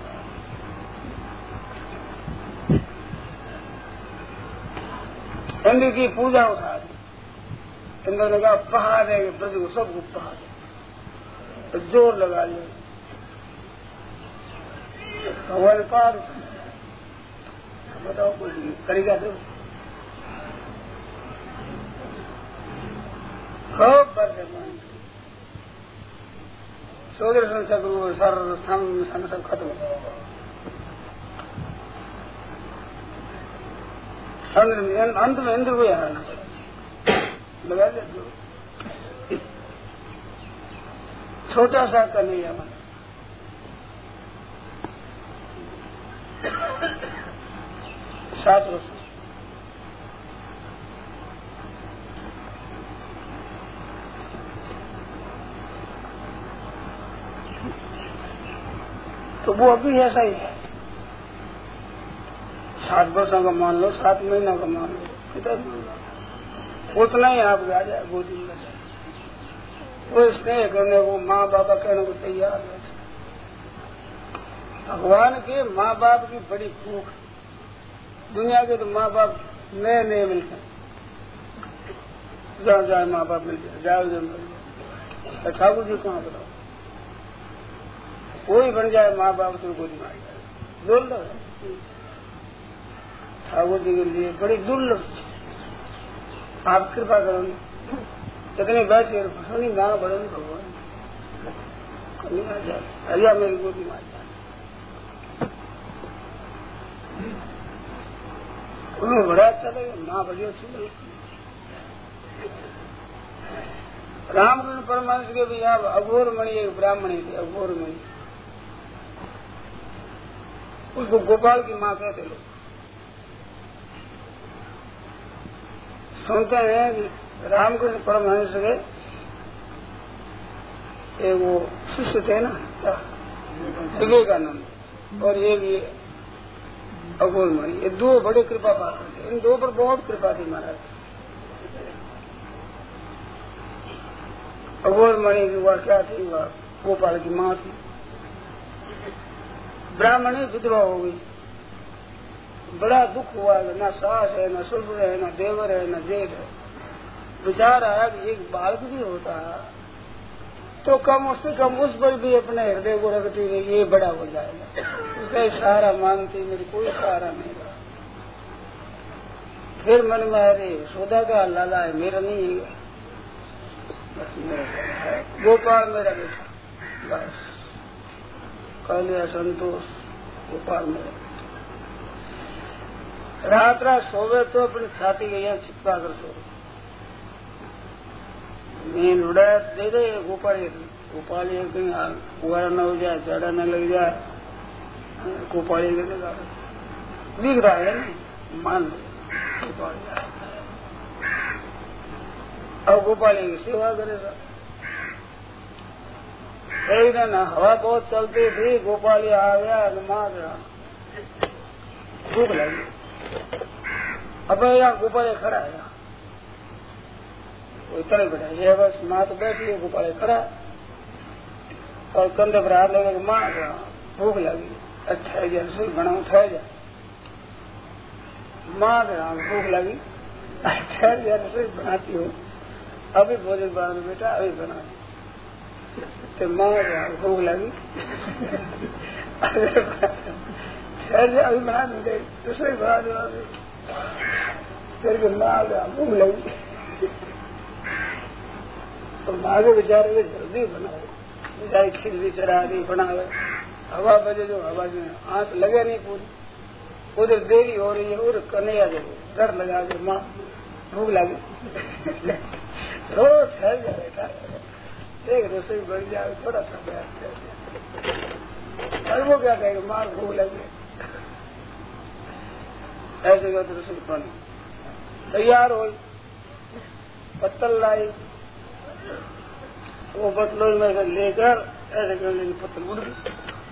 इंद्र की पूजा उठा दी। इंद्र ने कहा पहाड़ है ब्रज को सबको पहाड़ तो जोर लगा लिया, भगवान पार बताओ कोई करेगा तो खूब बरसे चौधरी संसद सर स्थान सब खत्म। अंत में इंद्र को हराना लगा ले, छोटा सा कन्हैया बना। सात वर्ष तो वो अभी ऐसा ही है। सात वर्षों का मान लो, सात महीनों का मान लो, कितना उतना ही आपको आ जाए गोदी में। वो स्नेह करने को, माँ बाबा कहने को तैयार है। भगवान के माँ बाप की बड़ी भूख, दुनिया के तो माँ बाप नए नए मिलते हैं, जहाँ जाए माँ बाप मिल जाए, जाओ जो मिल जाए। ठाकुर जी कहाँ बताओ, कोई बन जाए माँ बाप तो गोदी में आ जाए, दुर्लभ है। ठाकुर जी के लिए बड़ी दुर्लभ, आप कृपा करो, कितने बैठे सुनी ना बड़े भगवान कहीं आ जाए, अरिया मेरी गोदी में आ जाए। उन्हें बड़ा अच्छा लगे, माँ बड़ी अच्छी लगी। रामकृष्ण परमहंस के भी यहाँ अघोर मणि एक ब्राह्मणी थी, अघोर मणि उसको गोपाल की माँ कहते लोग। सुनते हैं कि रामकृष्ण परमहंस के एक वो शिष्य थे ना विवेकानंद, और एक ये अघोरमणि, ये दो बड़े कृपा पात्र थे। इन दो पर बहुत कृपा थी महाराज। अघोरमणि की वह क्या थी, वह गोपाल की माँ थी। ब्राह्मणी विधवा हो गई, बड़ा दुख हुआ। न सास है, न ससुर है, न देवर है, न जेठ है। विचार आया कि एक बालक भी होता तो कम उससे कम उस पर भी अपने हृदय को रखती रही, ये बड़ा हो जाएगा। उसका सहारा मानती, मेरी कोई सहारा नहीं रहा। फिर मन में अरे सोदा का लाला है, मेरा नहीं है, बस मेरा है गोपाल मेरा बेटा, बस कह लिया संतोष, गोपाल मेरा। रात रात सोवे तो अपनी छाती के यहाँ छिपका कर सो, नींद उड़ा दे दे गोपाल। गोपाल कहीं कुआरा न हो जाए, चढ़ा न लग जाए, गोपाल दिख रहा है नहीं, मान लो गोपाल। अब गोपाल की सेवा करेगा। एक दिन हवा बहुत चलती थी, गोपाल आ गया, मार रहा, भूख लगी। अब यहाँ गोपाल खड़ा है, कोई तरह बैठा ये बस माँ तो बैठी है, गोपाल खड़ा और कंधे पर हाथ लगे, माँ भूख लगी, अच्छा रसोई बना ठहर जा। माँ भूख लगी, ठहर जा रसोई बनाती हूँ, अभी भोजन बना बेटा, अभी बना। तो माँ भूख लगी, ठहर जा अभी बना दूंगे, रसोई बना दो। फिर माँ भूख लगी तो माँ के बेचारे में जल्दी बनाओ, चाहे खिचड़ी चढ़ा दी बनावे, हवा बजे जो हवा जो आंख लगे नहीं पूरी, उधर देरी हो रही है, उधर कन्हैया जो डर लगा के माँ भूख लगी रोज ठहर जा बेटा, एक रसोई बढ़ जाए, थोड़ा सा बैठ और वो क्या कहेगा, माँ भूख लगी। ऐसे तो रसोई बनी तैयार हो, पत्तल लाई, वो पतलों में लेकर ऐसे करने की पत्तल उड़ गई।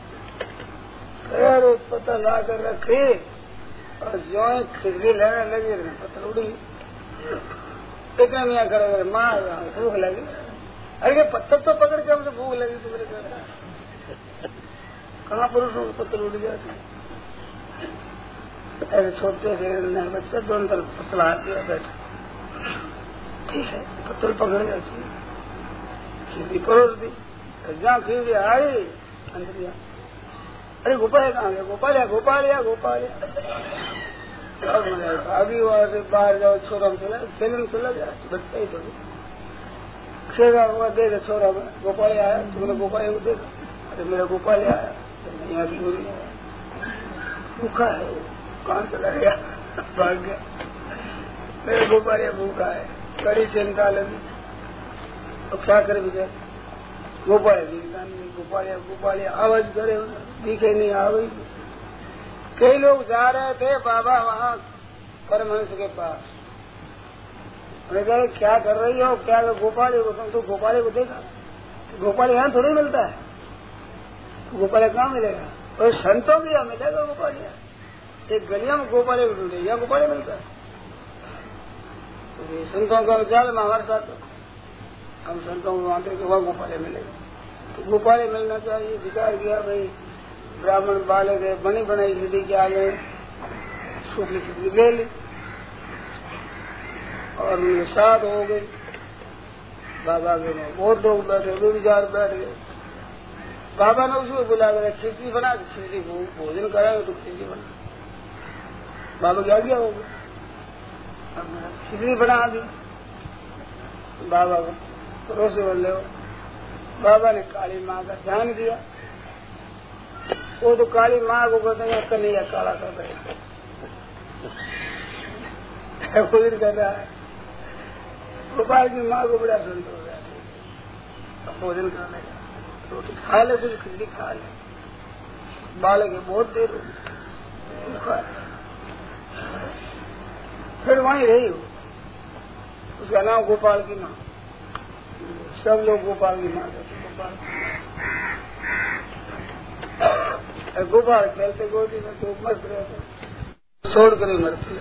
फिर उस पत्तल ला कर रखी और जो खिचड़ी लेने लगी, पत्तल उड़ गई। इतने मियाँ करोगे, माँ भूख लगी, अरे पत्थर तो पकड़ के हमसे भूख लगी तुम्हारे घर, कहाँ पुरुषों की पत्थर उड़ जाती। ऐसे छोटे से बच्चे दोनों तरफ पत्थर हाथ दिया, बैठा ठीक है, पत्थर पकड़ जाती है, खिचड़ी परोस दी, जहाँ खिचड़ी आई अंदर, अरे गोपाल कहाँ गया, गोपाल या गोपाल या गोपाल या भागी वहां से बाहर जाओ, छोरा में चला खेलने में चला गया, बच्चा ही तो खेगा हुआ दे दे छोरा में, गोपाल आया, तुमने गोपाल को देखा, अरे मेरा गोपाल आया, यहाँ की हो रही भूखा है, वो कहाँ चला गया, भाग गया, मेरा गोपाल भूखा है, कड़ी चिंता लगी। तो क्या करे बेचारे, गोपाल दिखता नहीं, गोपाल गोपाल आवाज करे, दिखे नहीं, आवाज। कई लोग जा रहे थे बाबा वहाँ परमहंस के पास, उन्हें कहा क्या कर रही हो, क्या गोपाल को, तो गोपाल को देखा, गोपाल यहाँ थोड़ी मिलता है, गोपाल कहाँ मिलेगा, और संतों के यहाँ मिलेगा गोपाल, एक गलिया में गोपाल को ढूंढे, यहाँ गोपाल मिलता है। तो संतों का विचार में हमारे साथ हम संतों को मानते कि वह गोपाल मिलेगा, तो गोपाल मिलना चाहिए। विचार किया भाई ब्राह्मण बालक है, बनी बनाई खिचड़ी के आगे सूखी खिचड़ी ले ली और उनके साथ हो गई। बाबा के और लोग बैठे, वे विचार बैठ गए। बाबा ने उसको बुला कर खिचड़ी बना, खिचड़ी भोजन कराएंगे तो खिचड़ी बना, बाबा क्या किया होगा, खिचड़ी बना दी बाबा को रोसे बोले। बाबा ने काली माँ का ध्यान किया, वो तो काली माँ को कहते हैं कन्हैया काला कर रहे खुद कर रहा है। गोपाल की माँ को बड़ा संतोष हो गया, भोजन करने का, रोटी खा ले, कुछ खिचड़ी खा ले। बालक है बहुत देर फिर वहीं रही हो। उसका नाम गोपाल की माँ, सब लोग गोपाल की माँ कहते। गोपाल गोपाल खेलते गोदी में तो मस्त रहते, छोड़ कर ही मरती।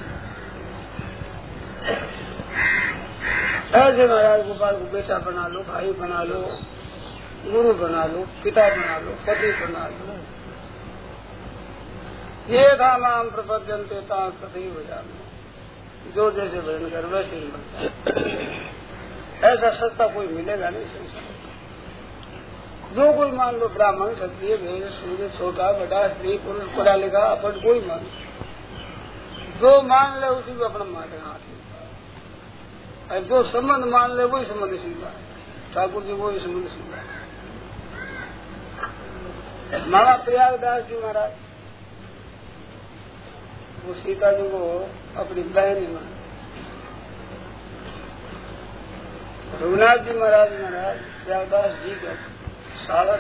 ऐसे महाराज गोपाल को बेटा बना लो, भाई बना लो, गुरु बना लो, पिता बना लो, पति बना लो। ये था नाम प्रपद्यन्ते तां तथैव जामि, जो जैसे भजन कर वैसे ही मिलता। ऐसा सत्ता कोई मिलेगा नहीं संसार। जो कोई मान लो ब्राह्मण क्षत्रिय भेद सूर्य छोटा बड़ा स्त्री पुरुष पढ़ा लिखा अपन कोई मान जो मान ले उसी को अपना मान ले हाथ में। जो संबंध मान ले वही संबंध सीधा है। ठाकुर जी वही संबंध सीधा है। मामा प्रयागदास जी महाराज वो सीता जी को अपनी बहन ही मान। रघुनाथ जी महाराज महाराज प्रयागदास जी का सारा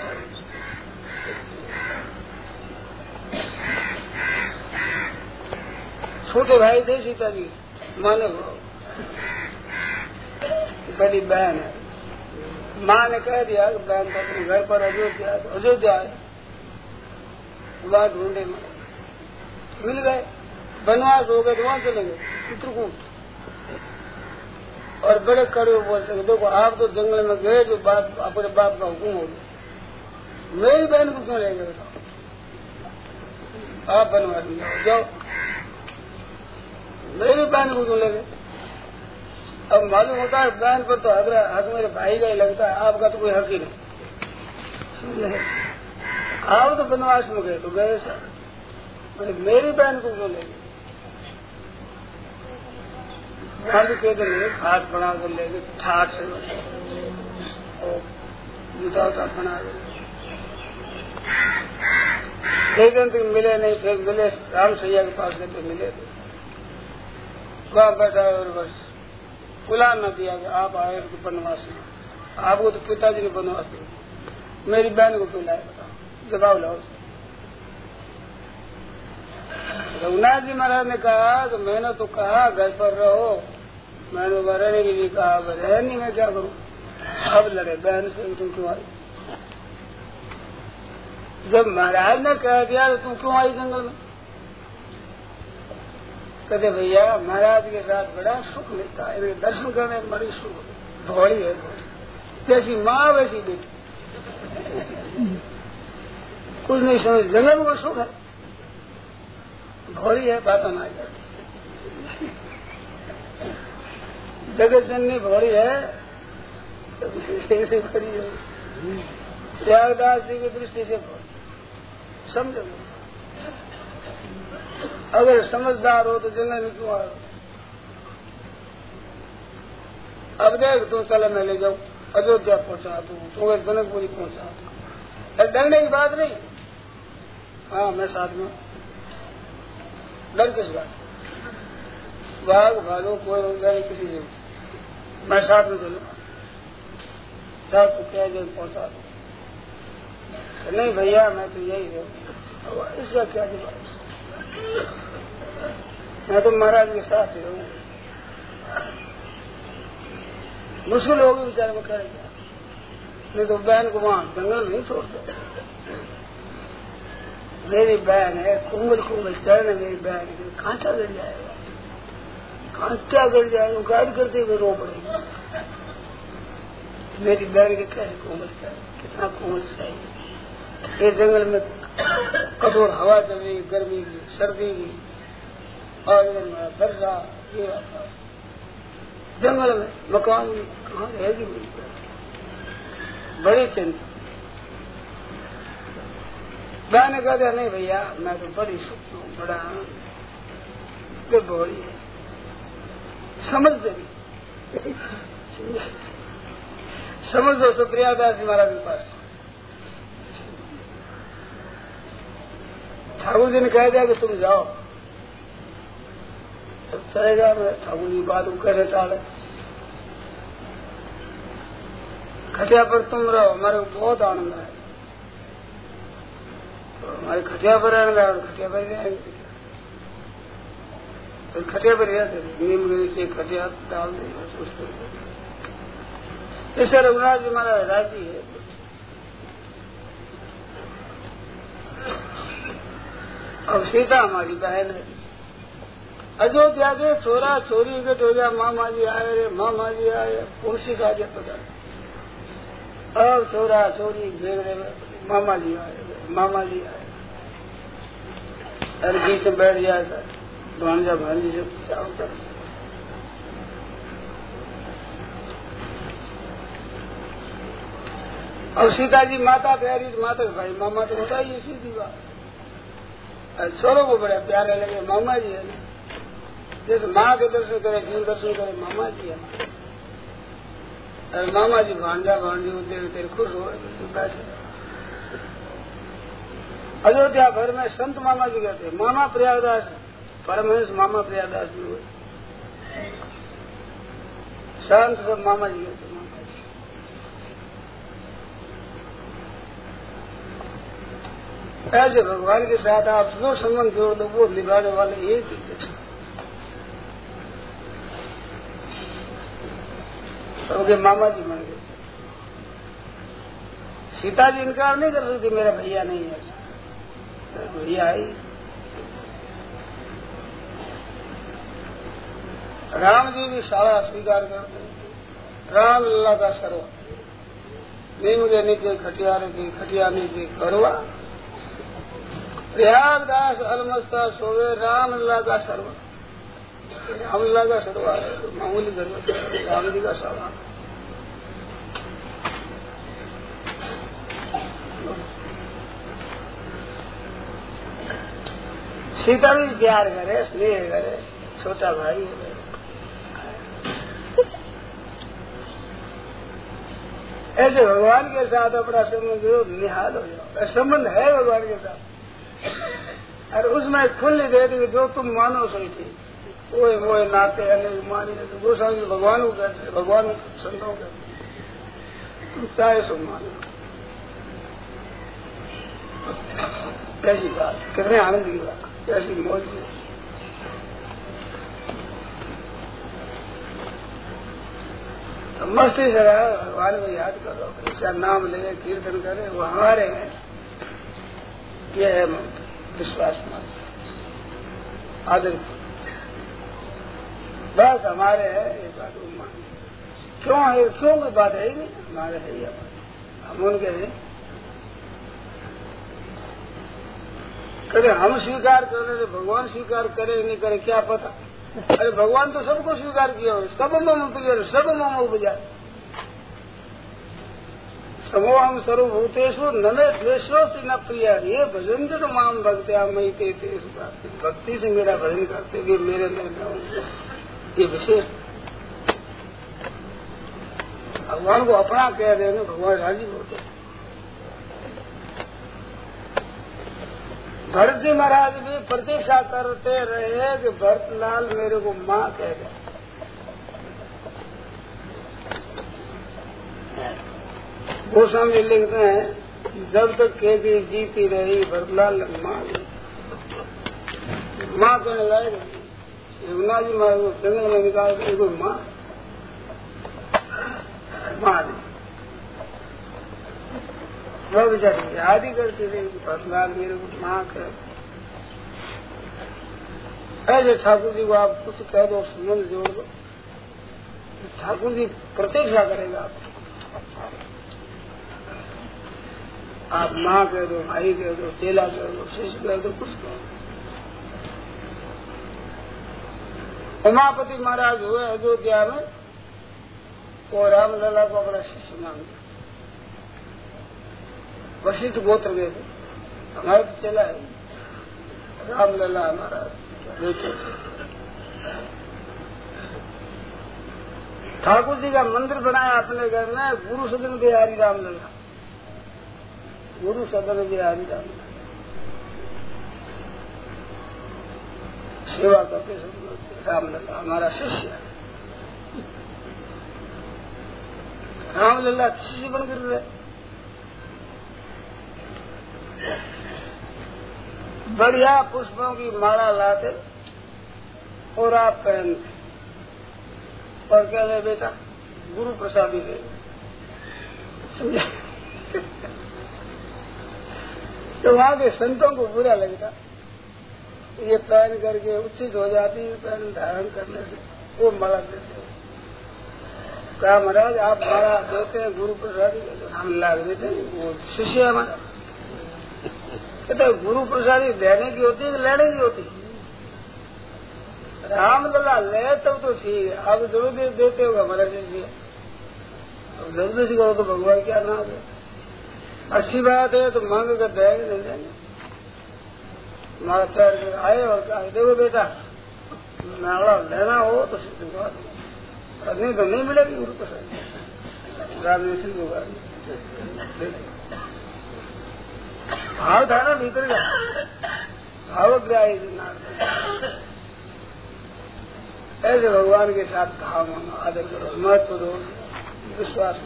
छोटे भाई थे सीता जी माने बड़ी बहन है। माँ ने कह दिया कि बहन तो अपने घर पर अयोध्या अयोध्या है, वहां ढूंढे मिल गए। बनवास हो गए तो वहां चले गए चित्रकूट। और बड़े कड़वे बोलते हैं देखो आप तो जंगल में गए जो बाप अपने बाप का हुक्म हो गया, मेरी बहन को क्यों ले गए? आप बनवास में जाओ जाओ, मेरी बहन को क्यों ले गए? अब मालूम होता है बहन पर तो हक हक मेरे भाई का ही लगता है, आपका तो कोई हक ही नहीं। आप तो बनवास में गए तो गए सर, मेरी बहन को क्यों ले गए? भी कहते नहीं खाट बना कर ले गए ठाट से और जूता उता बना गए। एक दिन तक मिले नहीं, फिर मिले राम सैया के पास गए तो मिले थे। वहां बैठा और बस बुला न दिया कि आप आए तो बनवास में, आपको तो पिताजी ने बनवास दिया, मेरी बहन को क्यों लाए बताओ, जवाब लाओ। रघुनाथ जी महाराज ने कहा कि मैंने तो कहा घर पर रहो, मैंने रहने के लिए कहा, रह नहीं मैं क्या करूं? अब लड़े बहन से तुम क्यों आई? जब महाराज ने कह दिया तो तुम क्यों आई जंगल में? कहते भैया महाराज के साथ बड़ा सुख मिलता है, इन्हें दर्शन करने में बड़ी सुख भोली है, जैसी माँ वैसी बेटी, कुछ नहीं समझ जंगल में सुख है, भोली है बात ना जाती। जगत जननी भोली है बड़ी है। त्यागदास जी की दृष्टि से समझो, अगर समझदार हो तो जंगल में क्यों आओ? अब देख तू चलो मैं ले जाऊं अयोध्या पहुंचा तू तुम्हें जनकपुरी पहुंचा, डरने की बात नहीं। हाँ मैं साथ में, डर किस बात? बाघ भालू कोई गए किसी से, मैं साथ में चलूंगा, साथ तो क्या जब पहुंचा दू? नहीं भैया मैं तो यही रहूँ, इसका क्या जवाब? मैं तो महाराज के साथ ही रहूँ। मुश्किल होगी बेचारे को करेगा, नहीं तो बहन को वहां जंगल नहीं छोड़ते। मेरी बहन है, कुंगल कुंगल चरण मेरी बहन है, कांटा गिर जाएगा, कांटा गिर जाएगा, गाइड करते हुए रो पड़ेगी। मेरी बहन के कैसे कोमल चरण, कितना कोमल चाहिए। ये जंगल में कठोर हवा चलेगी, गर्मी की सर्दी की और वर्षा, ये जंगल में मकान में कहाँ रहेगी मेरी बड़ी चिंता। मैंने कह दिया नहीं भैया मैं तो बड़ी सुखी हूँ, बड़ा तो बोली है समझ देगी, समझ दो। तो प्रियादास जी महाराज के पास ठाकुर जी ने कह दिया कि तुम जाओ, तब चलेगा। मैं ठाकुर जी बात कैसे टाले, खटिया पर तुम रहो, हमारे को बहुत आनंद है। तो हमारे खटिया पर रहने लगा, खटिया पर रहेंगे तो खटिया पर रहते नीम के नीचे खटिया डाल देगा उसको। इससे रघुनाथ जी हमारा राजी है। अब सीता हमारी बहन है। अयोध्या के छोरा छोरी इकट्ठ हो गया, मामा जी आए रे, मामा जी आए, उसी का जब पता। अब छोरा छोरी भेड़ रहे, मामा जी आए, मामा जी आए, अरे बीच में बैठ जाए था भांजा भांजी से क्या होता। अब सीता जी माता प्यारी, माता भाई मामा तो बताइए सीधी बात। छोरों को बड़े प्यारे लगे, मामा जी है ना, जैसे माँ के दर्शन करे, जीव दर्शन करे, मामा जी है। अरे मामा जी भांजा भांजी होते तेरे खुश हो बैठे। अयोध्या भर में संत मामा जी कहते हैं, मामा प्रयागदास परमहंस मामा प्रयागदास जी हुए, संत सब मामा जी कहते हैं। मामा जी ऐसे भगवान के साथ आप जो संबंध जोड़ दो वो निभाने वाले एक ही है। सबके मामा जी मान गए। सीता जी इनकार नहीं कर सकती मेरा भैया नहीं है, भैया आई। राम जी भी सारा स्वीकार करते हैं। राम लल्ला का सर्व नीम के नीचे खटिया रखी, खटिया नीचे करवा, प्रयागदास अलमस्ता सोवे, राम लल्ला का सर्व। राम लल्ला का सर्वा मामूली जरूरत है, राम जी का सर्वा। सीता भी प्यार करे, स्नेह करे, छोटा भाई है। ऐसे भगवान के साथ अपना संबंध जो निहाल हो जाओ, संबंध है भगवान के साथ। और उसमें खुली दे दी जो तुम मानो सही थी, वो वो नाते अनेक मानी तो गोस्वामी भगवान को कहते, भगवान संतों कहते, तुम चाहे सो मानो। कैसी बात, कितने आनंद की बात, कैसी मौज की। तो मस्ती से भगवान को याद करो, इसका नाम ले, कीर्तन करे, वो हमारे हैं। ये है विश्वास मात्र, आदर बस हमारे है। ये बात वो मान क्यों है, क्यों की बात है ही नहीं, हमारे है ही, हम उनके हैं। कभी हम स्वीकार कर रहे, भगवान स्वीकार करे नहीं करे क्या पता। अरे भगवान तो सबको स्वीकार किया हो, सब मम उपजा, सब मम उपजा। समोहम सर्वभूतेषु न मे द्वेषोऽस्ति न प्रिया। ये भजन जो माम भक्त्या मयि ते तेषु प्राप्ति, भक्ति से मेरा भजन करते हुए मेरे अंदर ये विशेष। भगवान को अपना कह देने भगवान राजी होते। भरत जी महाराज भी प्रतीक्षा करते रहे कि भरतलाल मेरे को माँ कह दे। गोस्वामी लिखते हैं, जब तक खेती जीती रही भरतलाल माँ माँ कहने लायक। यमुना जी महाराज को जंगल में निकाल के कोई माँ माँ वह बेचारी याद ही करती रही भरतलाल मेरे को माँ कह। ऐसे ठाकुर जी को आप कुछ कह दो, संबंध जोड़ दो, ठाकुर जी प्रतीक्षा करेगा आप। आप माँ कह दो, भाई कह दो, चेला कह दो, शिष्य कह दो, कुछ कह दो। उमापति महाराज हुए अयोध्या में, वो रामलला को अपना शिष्य मांगे। वशिष्ठ गोत्र गए थे, हमारे तो चला है रामलला हमारा बेटे। ठाकुर जी का मंदिर बनाया अपने घर में, गुरु सदन बिहारी रामलला, गुरु सदन बिहारी रामलला सेवा करते सब। रामलला हमारा शिष्य, रामलला शिष्य बनकर रहे। बढ़िया पुष्पों की माला लाते और आप पहनते और कह रहे बेटा गुरु प्रसादी दे। समझा? तो वहां के संतों को बुरा लगता, ये पहन करके उचित हो जाती है पहन धारण करने से, वो माला देते। कहा महाराज आप माला देते हैं गुरु प्रसादी, हम लाभ देते हैं, वो शिष्य है हमारा। कहते गुरु प्रसादी देने की होती है कि लेने की होती है? रामलला ले तब तो ठीक है, आप जरूर देते होगा हमारा शिष्य, जरूर करो तो भगवान क्या नाम है। अच्छी बात है तो मांग कर देंगे नहीं देंगे। हमारा पैर आए और कहा देखो बेटा माला लेना हो तो सिद्ध बात नहीं तो नहीं मिलेगी गुरु प्रसाद। राजनीति होगा भाव था ना भीतर का भावग्राही ऐसे भगवान के साथ भाव मांगो, आदर करो, महत्व दो, विश्वास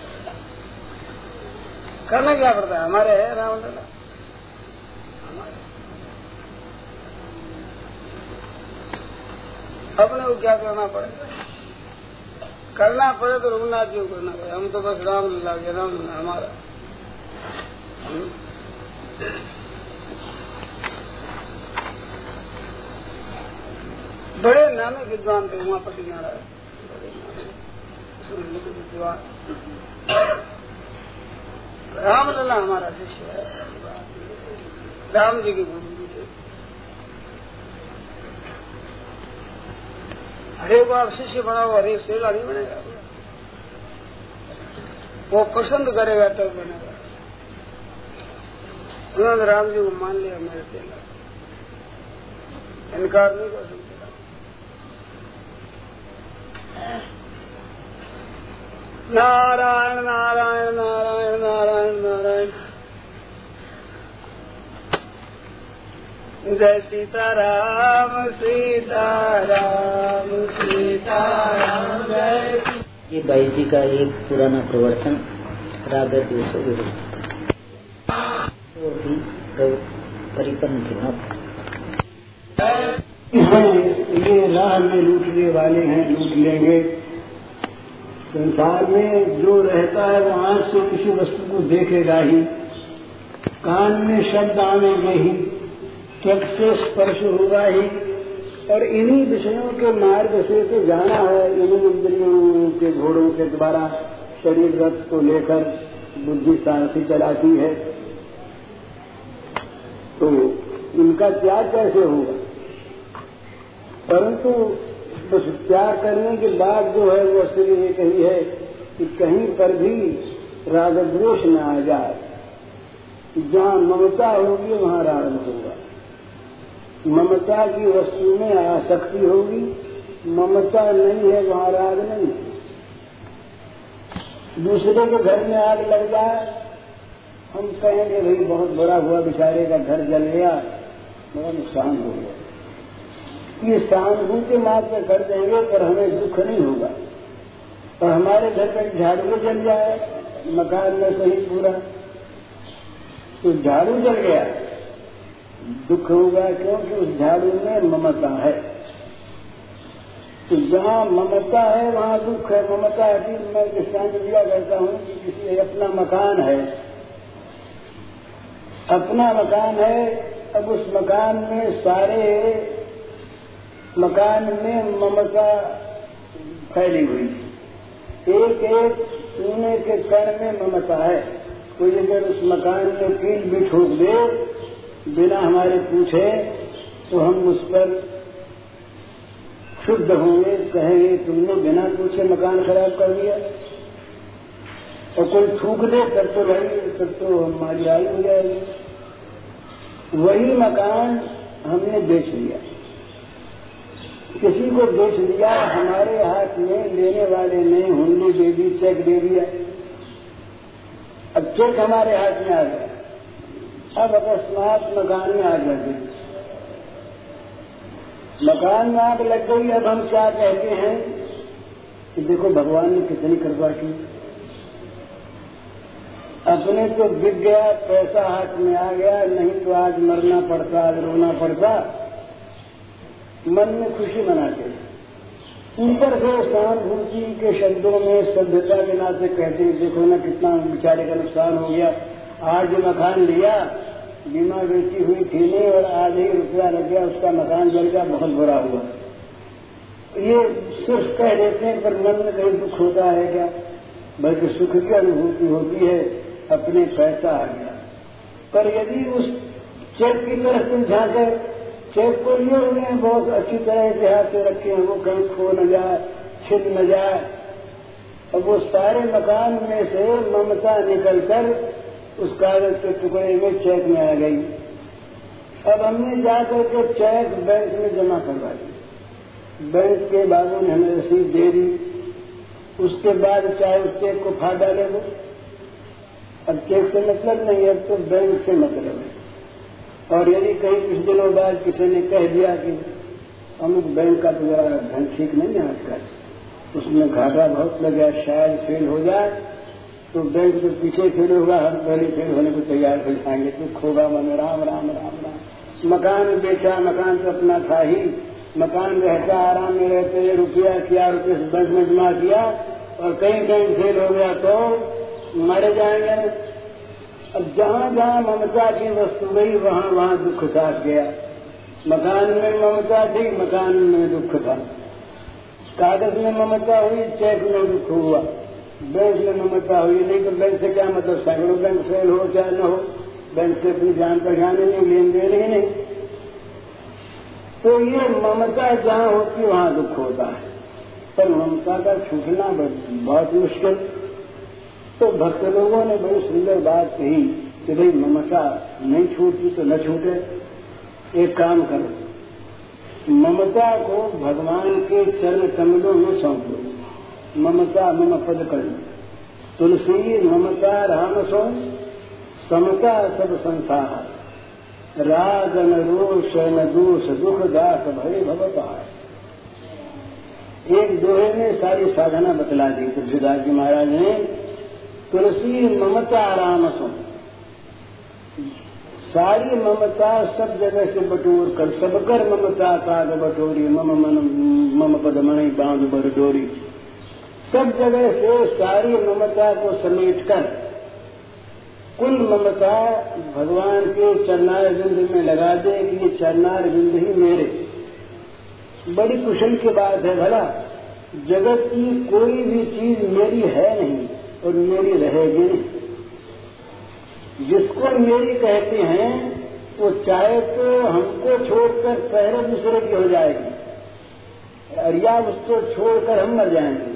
करना क्या पड़ता है? हमारे है रामलला, अपने को क्या करना पड़ेगा? करना पड़े तो रघुनाथ जी को करना पड़े। हम तो बस रामलला के रामलला हमारा। बड़े नामे विद्वान थे उमापति नारायण, विद्वान। रामलला हमारा शिष्य है, राम जी के गुरु जी थे। हरे को आप शिष्य बनाओ, हरे सेवा नहीं बनेगा, वो पसंद करेगा तब बनेगा। उन्होंने राम जी को मान लिया मेरे सेवा, इनकार नहीं कर सकते। नारायण नारायण नारायण नारायण नारायण। जय सीताराम सीताराम सीताराम जय। ये बाई जी का एक पुराना प्रवचन राग द्वेष व्यवस्थित वो भी परिपन्न थे। ये राह में लूटने वाले हैं, लूट लेंगे। संसार में जो रहता है वो आंख से किसी वस्तु को देखेगा ही, कान में शब्द आनेंगे ही, त्वक से स्पर्श होगा ही, और इन्हीं विषयों के मार्ग से तो जाना है। इन्हीं इंद्रियों के घोड़ों के द्वारा शरीर रथ को लेकर बुद्धि सारथी चलाती है, तो इनका त्याग कैसे होगा? परंतु बस त्याग करने के बाद जो है वो असली ये कही है कि कहीं पर भी रागद्वेष न आ जाए। जहाँ ममता होगी वहाँ राग होगा, ममता की वस्तु में आसक्ति होगी, ममता नहीं है वहाँ राग नहीं। दूसरे के घर में आग लग जाए, हम कहेंगे भाई बहुत बुरा हुआ, बेचारे का घर जल गया, बड़ा नुकसान हो गया। ये सहानुभूति मात्र कर देंगे पर हमें दुख नहीं होगा। और हमारे घर पर झाड़ू जल जाए, मकान में कहीं पूरा, तो झाड़ू जल गया, दुख होगा क्योंकि उस झाड़ू में ममता है। तो जहाँ ममता है वहाँ दुख है। ममता की मैं दृष्टांत दिया करता हूँ कि किसी अपना मकान है, अपना मकान है, अब उस मकान में सारे मकान में ममता फैली हुई, एक एक सोने के कण में ममता है। कोई अगर उस मकान में कील भी ठोक दे बिना हमारे पूछे तो हम उस पर शुद्ध होंगे, कहेंगे तुमने बिना पूछे मकान खराब कर दिया। और कोई थूक दे तब तो रहेंगे, तब तो हमारी आई हो जाएगी। वही मकान हमने बेच लिया, किसी को बेच लिया, हमारे हाथ में लेने वाले ने हुंडी दे दी, चेक दे दिया। अब चेक हमारे हाथ में आ गया, अब अकस्मात मकान में आग लग गई, मकान में आग लग गई। अब हम क्या कहते हैं कि देखो भगवान ने कितनी कृपा की, अपने तो बिक गया, पैसा हाथ में आ गया, नहीं तो आज मरना पड़ता, आज रोना पड़ता, मन में खुशी मनाते। ऊपर से सहानुभूति के शब्दों में सभ्यता के नाते कहते हैं, देखो ना कितना बेचारे का नुकसान हो गया, आज जो मकान लिया बीमा बेची हुई थी नहीं और आज ही रुपया लग गया, उसका मकान जल गया, बहुत बुरा हुआ। ये सिर्फ कह देते हैं, पर मन में कहीं दुख होता है क्या? बल्कि सुख की अनुभूति होती है, अपने पैसा आ गया। पर यदि उस चेक की तरफ तुम झांके, चेक को लिए हुए बहुत अच्छी तरह से हाथ से रखे हैं, वो कहीं खो न जाए, छिन न जाए। अब वो सारे मकान में से ममता निकलकर उस कागज के टुकड़े में चेक में आ गई। अब हमने जाकर के चेक बैंक में जमा करवा दी, बैंक के बाबू ने हमें रसीद दे दी, उसके बाद चाहे उस चेक को फाड़ डाले वो, अब चेक से मतलब नहीं है, अब तो बैंक से मतलब है। और यदि कहीं कुछ दिनों बाद किसी ने कह दिया कि अमुक बैंक का तुम्हारा धन ठीक नहीं है आजकल, उसमें घाटा बहुत लग गया, शायद फेल हो जाए, तो बैंक तो पीछे फेल होगा, हम पहले फेल होने को तैयार कर जाएंगे, तो खोगा मन राम राम राम राम। मकान बेचा, मकान तो अपना था ही, मकान रहता, आराम में रहते, रुपया किया, रुपये बैंक में जमा किया और कहीं कहीं फेल हो गया तो मारे जाएंगे। अब जहाँ जहाँ ममता की वस्तु गई वहाँ वहाँ दुख साथ गया। मकान में ममता थी, मकान में दुख था। कागज में ममता हुई, चेक में दुख हुआ। बैंक में ममता हुई, नहीं तो बैंक से क्या मतलब, सैकड़ों बैंक फेल हो चाहे न हो, बैंक से अपनी जान पहचान नहीं, लेन देन ही नहीं। तो ये ममता जहाँ होती वहाँ दुख होता है, पर ममता का छूटना बहुत मुश्किल। तो भक्त लोगों ने बड़ी सुंदर बात कही कि भाई ममता नहीं छूटती तो न छूटे, एक काम करो, ममता को भगवान के चरण कमलों में सौंप दो। ममता मम पद कर, तुलसी ममता राम सो, समता सब संसार, राग न रोष न दोष दुख दास भय भवतार। एक दोहे में सारी साधना बतला दी तुलसीदास जी महाराज ने। तुलसी ममता राम सो, सारी ममता सब जगह से बटोर कर, सब कर ममता काग बटोरी, मम मन मम पद मणि बांध बर डोरी। सब जगह से सारी ममता को समेट कर कुल ममता भगवान के चरनार बिंद में लगा दे कि ये चरनार बिंद ही मेरे। बड़ी कुशल की बात है, भला जगत की कोई भी चीज मेरी है नहीं और मेरी रहेगी नहीं। जिसको मेरी कहते हैं वो चाहे तो हमको छोड़कर पहले दूसरे की हो जाएगी और या उसको छोड़कर हम मर जाएंगे।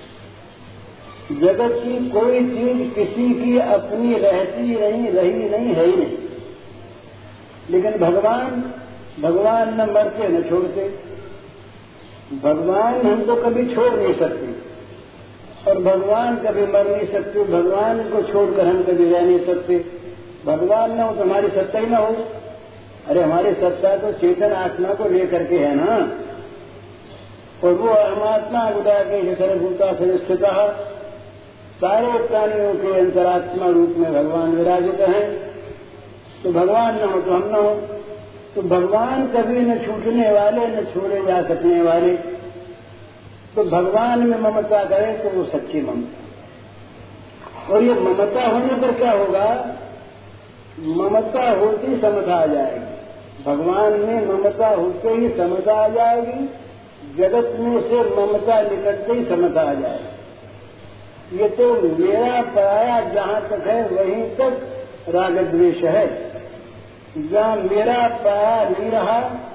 जगत की कोई चीज किसी की अपनी रहती नहीं, रही नहीं, है ही नहीं। लेकिन भगवान भगवान न मरते न छोड़ते। भगवान हम तो कभी छोड़ नहीं सकते और भगवान कभी मर नहीं सकते। भगवान को छोड़कर हम कभी रह नहीं सकते। भगवान न हो तो हमारी सत्ता ही न हो। अरे हमारी सत्ता तो चेतन आत्मा को लेकर के है ना, और वो परमात्मा गुदा के सर्वभूता संस्थिता, सारे प्राणियों के अंतरात्मा रूप में भगवान विराजित हैं। तो भगवान न हो तो हम न हो। तो भगवान कभी न छूटने वाले न छोड़े जा सकने वाले। तो भगवान में ममता करे तो वो सच्ची ममता। और ये ममता होने पर क्या होगा, ममता होती समता आ जाएगी। भगवान में ममता होते ही समता आ जाएगी। जगत में से ममता निकलते ही समता आ जाएगी। ये तो मेरा पराया जहाँ तक है वहीं तक राग द्वेष है। जहाँ मेरा पराया नहीं रहा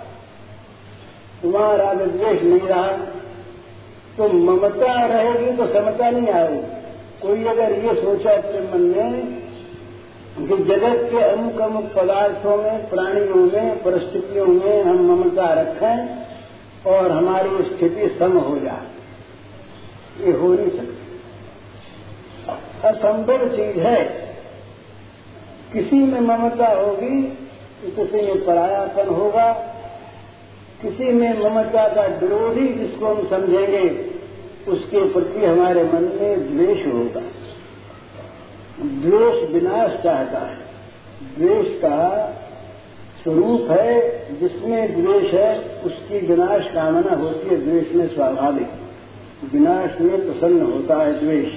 वहाँ राग द्वेष नहीं रहा। तो ममता रहेगी तो समता नहीं आएगी। कोई अगर ये सोचा अपने मन में कि जगत के अमुक अमुक पदार्थों में, प्राणियों में, परिस्थितियों में हम ममता रखें और हमारी स्थिति सम हो जाए, ये हो नहीं सकती। असंभव चीज है। किसी में ममता होगी तो किसी में परायापन होगा। किसी में ममता का विरोधी जिसको हम समझेंगे उसके प्रति हमारे मन में द्वेष होगा। द्वेष विनाश चाहता है। द्वेष का स्वरूप है, जिसमें द्वेष है उसकी विनाश कामना होती है। द्वेष में स्वाभाविक, विनाश में प्रसन्न होता है द्वेष।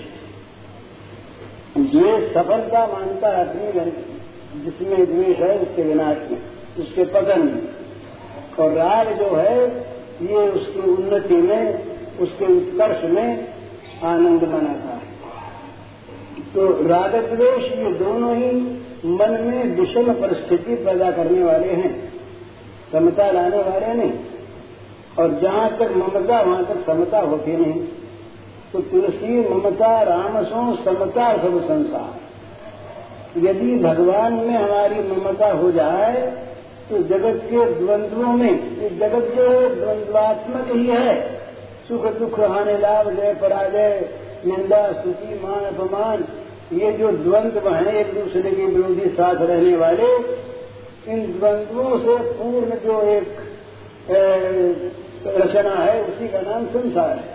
द्वेष सफलता मानता है अपनी, जिसमें द्वेष है उसके विनाश में, उसके पतन में। और राग जो है ये उसकी उन्नति में, उसके उत्कर्ष में आनंद मनाता है। तो राग द्वेष ये दोनों ही मन में विषम परिस्थिति पैदा करने वाले हैं, समता लाने वाले नहीं। और जहाँ तक ममता वहाँ तक समता होती नहीं। तो तुलसी ममता रामसो समता सब संसार। यदि भगवान में हमारी ममता हो जाए तो जगत के द्वंद्वों में, ये जगत जो द्वंद्वात्मक ही है, सुख दुख हानि लाभ जय पराजय निंदा स्तुति मान अपमान, ये जो द्वंद्व हैं एक दूसरे के विरोधी साथ रहने वाले, इन द्वंद्वों से पूर्ण जो एक रचना है उसी का नाम संसार है।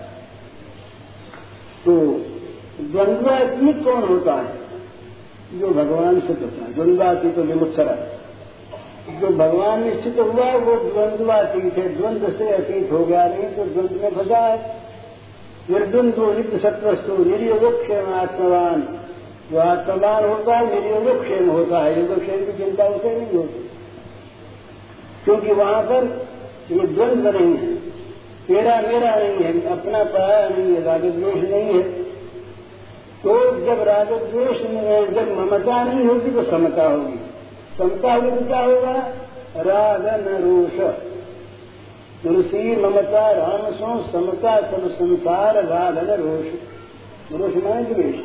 तो द्वंद्वातीत कौन होता है? जो भगवान से होता है। द्वंद्वातीत तो विमुक्तरा, जो भगवान निश्चित हुआ वो द्वंद्वातीत है, द्वंद्व से अतीत हो गया, नहीं तो द्वंद्व में फंसा है। निर्द्वंद्व नित्य सत्वस्तु निर्योगक्षेम आत्मवान, जो आत्मवान होता है निर्योगक्षेम होता है। योगक्षेम की चिंता उसे नहीं होती, क्योंकि वहां पर ये द्वंद्व नहीं है, तेरा मेरा नहीं है, अपना पराया नहीं है, रागद्वेष नहीं है। तो जब रागद्वेष जब ममता नहीं होगी तो समता होगी। समता होगी तो क्या होगा? राग न रोष, तुलसी ममता रामसो समता सब संसार राग न रोष। रोष माने द्वेष।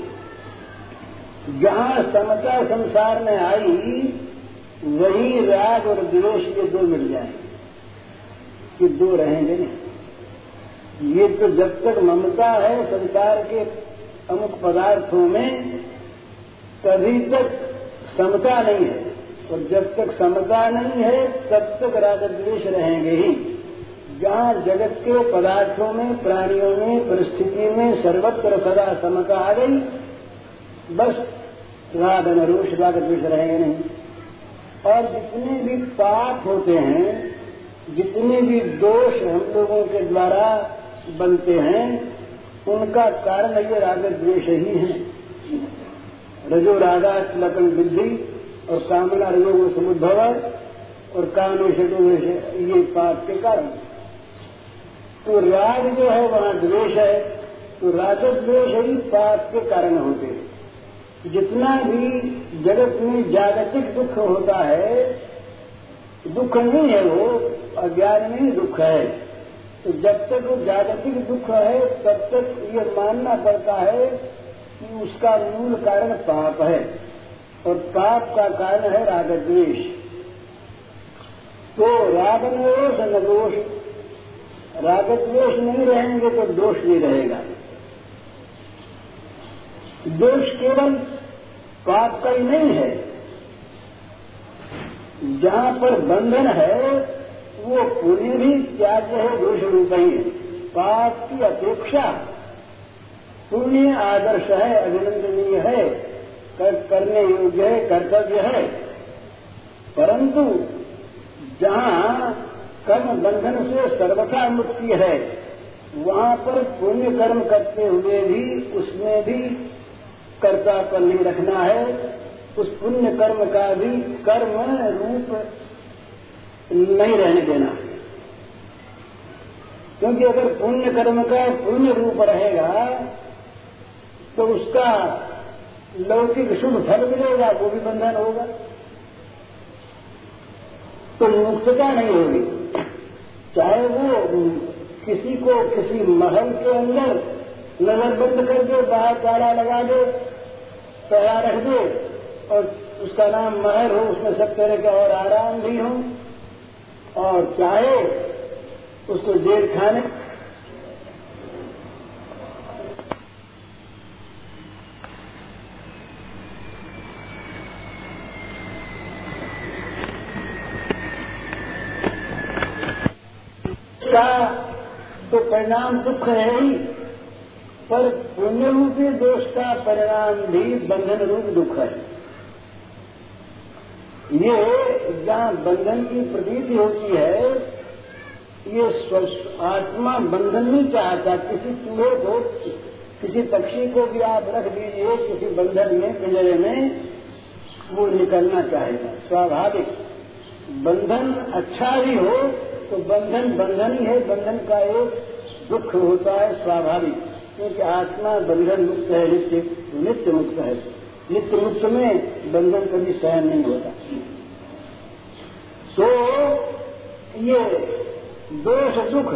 जहाँ समता संसार में आई वही राग और द्वेष ये दो मिल जाएंगे, ये दो रहेंगे नहीं। ये तो जब तक ममता है संसार के अमुक पदार्थों में तभी तक समता नहीं है, और जब तक समता नहीं है तब तक राग द्वेष रहेंगे ही। जहाँ जगत के पदार्थों में, प्राणियों में, परिस्थिति में सर्वत्र सदा समता आ गई, बस राग न रोष राग द्वेष रहेंगे नहीं। और जितने भी पाप होते हैं, जितने भी दोष हम लोगों के द्वारा बनते हैं, उनका कारण ये राग द्वेष ही है। रजो रागा लकन बुद्धि और कामना रजो समुद्भव और काम ये पाप के कारण। तो राग जो है वहाँ द्वेष है, तो राग द्वेष ही पाप के कारण होते हैं। जितना भी जगत में जागतिक दुख होता है, दुख नहीं है वो, अज्ञान में ही दुख है। तो जब तक वो जागतिक दुख है तब तक ये मानना पड़ता है कि उसका मूल कारण पाप है, और पाप का कारण है राग द्वेष। तो राग न रोष न दोष, राग द्वेष नहीं रहेंगे तो दोष नहीं रहेगा। दोष केवल पाप का ही नहीं है, जहाँ पर बंधन है वो पुण्य भी त्याज्य है, दोष रूप ही है। पाप की अपेक्षा पुण्य आदर्श है, अभिनंदनीय है, कर, करने योग्य है, कर्तव्य है। परंतु जहाँ कर्म बंधन से सर्वथा मुक्ति है, वहाँ पर पुण्य कर्म करते हुए भी उसमें भी कर्तापन नहीं रखना है। उस पुण्य कर्म का भी कर्म रूप नहीं रहने देना, क्योंकि अगर पुण्य कर्म का पुण्य रूप रहेगा तो उसका लौकिक शुभ फल मिलेगा, वो भी बंधन होगा, तो मुक्तता नहीं होगी। चाहे वो किसी को किसी महल के अंदर नजर बंद कर दे, बाहर ताला लगा दे, पहरा रख दे, और उसका नाम महल हो, उसमें सब तरह के और आराम भी हो, और चाहे उसको जेल खाने का तो परिणाम दुख है ही, पर पुण्य रूपी दोष का परिणाम भी बंधन रूप दुख है। ये जहाँ बंधन की प्रतीति होती है, ये आत्मा बंधन नहीं चाहता। किसी चूहे को, किसी पक्षी को भी आप रख दीजिए किसी बंधन में, पिंजरे में, वो निकलना चाहेगा स्वाभाविक। बंधन अच्छा भी हो तो बंधन बंधन ही है, बंधन का एक दुख होता है स्वाभाविक, क्योंकि आत्मा बंधन मुक्त है, नित्य नित्य मुक्त है। नित्य मुक्त में बंधन कभी सहन नहीं होता। तो ये दोष दुख,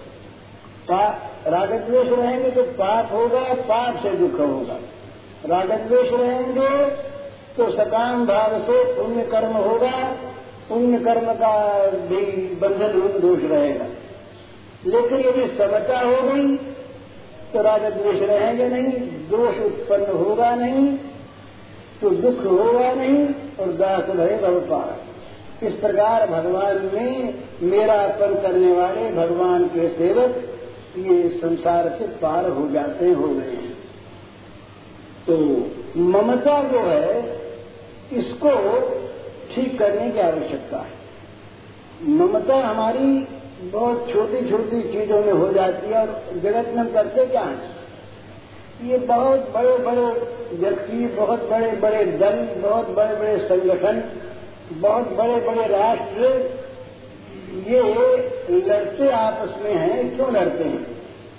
रागद्वेष रहेंगे तो पाप होगा, पाप से दुख होगा। रागद्वेष रहेंगे तो सकाम भाव से पुण्य कर्म होगा, पुण्य कर्म का भी बंधन रूप दोष रहेगा। लेकिन यदि समता हो गई तो रागद्वेष रहेंगे नहीं, दोष उत्पन्न होगा नहीं, तो दुख होगा नहीं और दास भय भव पार। इस प्रकार भगवान में मेरापन करने वाले भगवान के सेवक ये संसार से पार हो जाते हो गए हैं। तो ममता जो है, इसको ठीक करने की आवश्यकता है। ममता हमारी बहुत छोटी छोटी चीजों में हो जाती है, और जगत में हम करते क्या है, ये बहुत बड़े बड़े व्यक्ति, बहुत बड़े बड़े दल, बहुत बड़े बड़े संगठन, बहुत बड़े बड़े राष्ट्र, ये लड़ते आपस में हैं। क्यों लड़ते हैं?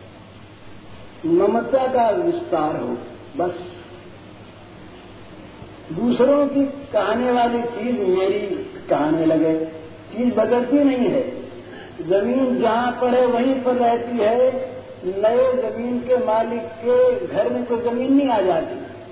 ममता का विस्तार हो, बस। दूसरों की कहने वाली चीज मेरी कहने लगे, चीज बदलती नहीं है। जमीन जहाँ पर है वहीं पर रहती है। नए जमीन के मालिक के घर में कोई जमीन नहीं आ जाती,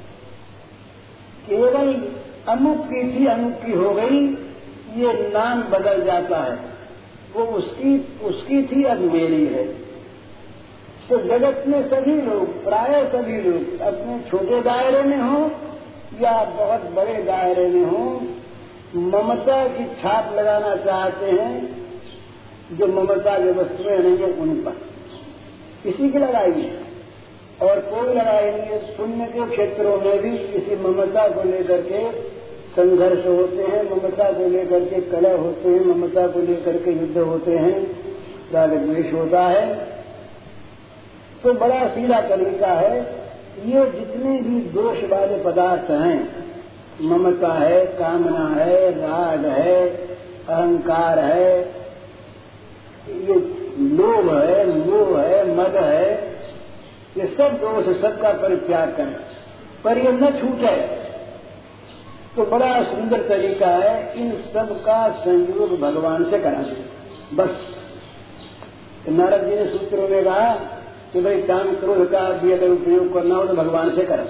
केवल अमुक की थी अमुक की हो गई, ये नाम बदल जाता है। वो उसकी उसकी थी, अब मेरी है। तो जगत में सभी लोग, प्राय सभी लोग अपने छोटे दायरे में हो या बहुत बड़े दायरे में हो, ममता की छाप लगाना चाहते हैं, जो ममता की वस्तुएं नहीं है उन पर। किसी की लगाई है और कोई लगाई नहीं है। पुण्य के क्षेत्रों में भी किसी ममता को लेकर के संघर्ष होते हैं, ममता को लेकर के कलह होते हैं, ममता को लेकर के युद्ध होते हैं, रागद्वेष होता है। तो बड़ा सीधा तरीका है, ये जितने भी दोष वाले पदार्थ हैं, ममता है, कामना है, राग है, अहंकार है, ये लोभ है, मोह है, मद है, ये सब दोष, सबका परित्याग करें, पर ये न छूटे। तो बड़ा सुंदर तरीका है, इन सब का संयोग भगवान से कराना। बस नारद जी ने सूत्रों में कहा कि भाई काम क्रोध का भी अगर उपयोग करना हो तो भगवान से करें,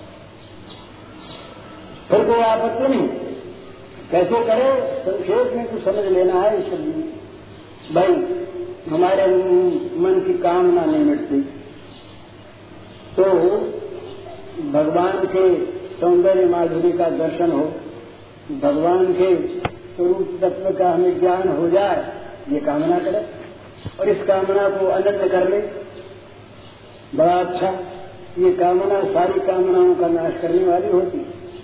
फिर कोई आपत्ति नहीं। कैसे करे, संक्षेप में कुछ समझ लेना है। भाई हमारे मन की कामना नहीं मिटती, तो भगवान के सौंदर्य माधुरी का दर्शन हो, भगवान के स्वरूप तत्व का हमें ज्ञान हो जाए, ये कामना करे और इस कामना को अनंत कर ले, बड़ा अच्छा। ये कामना सारी कामनाओं का नाश करने वाली होती।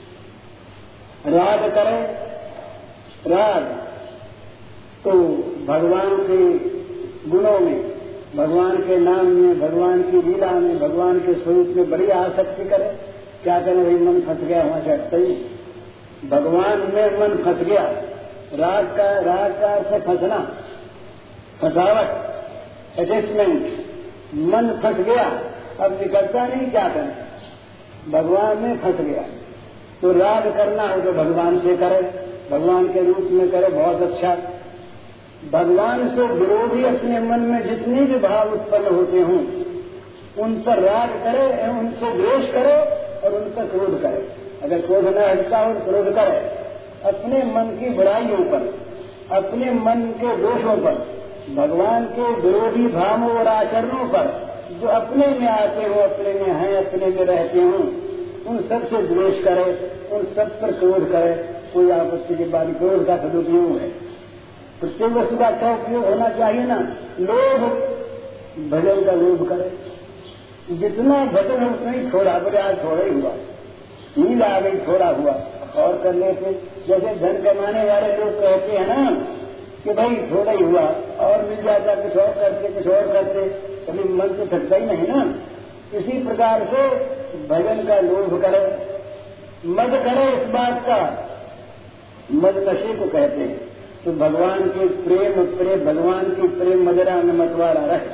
राग करे, राग तो भगवान के गुणों में, भगवान के नाम में, भगवान की लीला में, भगवान के स्वरूप में बड़ी आसक्ति करे। क्या करें भाई, मन फंस गया वहां से हटता ही, भगवान में मन फंस गया। राग का राग का अर्थ फंसना, फंसावट, अटैचमेंट, मन फंस गया, अब निकलता नहीं। क्या करें, भगवान में फंस गया। तो राग करना हो तो भगवान से करे, भगवान के रूप में करे, बहुत अच्छा। भगवान से विरोधी अपने मन में जितने भी भाव उत्पन्न होते हों, उन पर राग करे, उनसे द्वेष करे और उन पर क्रोध करे। अगर क्रोध न हटता हो तो क्रोध करे। अपने मन की बुराइयों पर, अपने मन के दोषों पर, भगवान के विरोधी भावों और आचरणों पर जो अपने में आते हो, अपने में हैं, अपने में रहते हों, उन सब से द्वेष करे, उन सब पर क्रोध करे। कोई आपत्ति के बाद क्रोध का सदुपयोग है। प्रत्येक वस्तु का क्या उपयोग होना चाहिए ना। लोभ, भजन का लोभ करे, जितना भजन है उतना ही थोड़ा, बोले आज थोड़ा ही हुआ, नींद आ गई थोड़ा हुआ, और कर लेते। जैसे धन कमाने वाले लोग कहते हैं ना कि भाई थोड़ा ही हुआ, और मिल जाता कुछ और करते कुछ और करते, कभी मन तो थकता ही नहीं ना। इसी प्रकार से भजन का लोभ करे, मद करे इस बात का, मद नशे को कहते हैं। तो भगवान के प्रेम प्रेम भगवान की प्रेम मजरा में मतवाला रहे,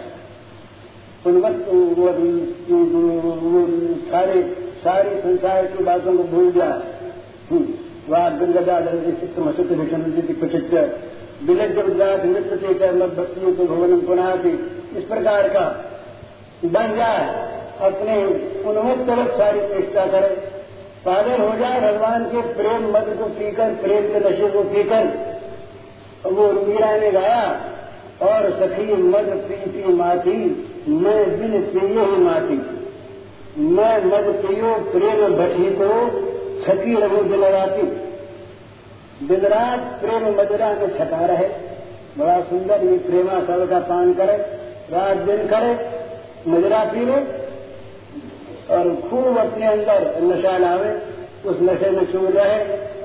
सारे सारी संसार की बातों को भूल जाए। वाह गंगादार चित्र भीषण प्रचित्र विलज गुजरात नृत्य से कर मत भक्तियों को भवन पुनः इस प्रकार का बन जाए, अपने उन्मत्त सारी चेष्टा करे, पागल हो जाए भगवान के प्रेम मद को पीकर, प्रेम के नशे को पीकर। वो मीरा ने गाया, और सखी मद पीती माती, मैं बिन पियो ही माती, मैं मद पियो प्रेम भटी तो छकी रहूं दिन राती। दिन रात प्रेम मदिरा में छटा रहे, बड़ा सुंदर ये प्रेमा सब का पान करे, रात दिन करे, मदिरा पी लो और खूब अपने अंदर नशा लावे, उस नशे में चूर रहे,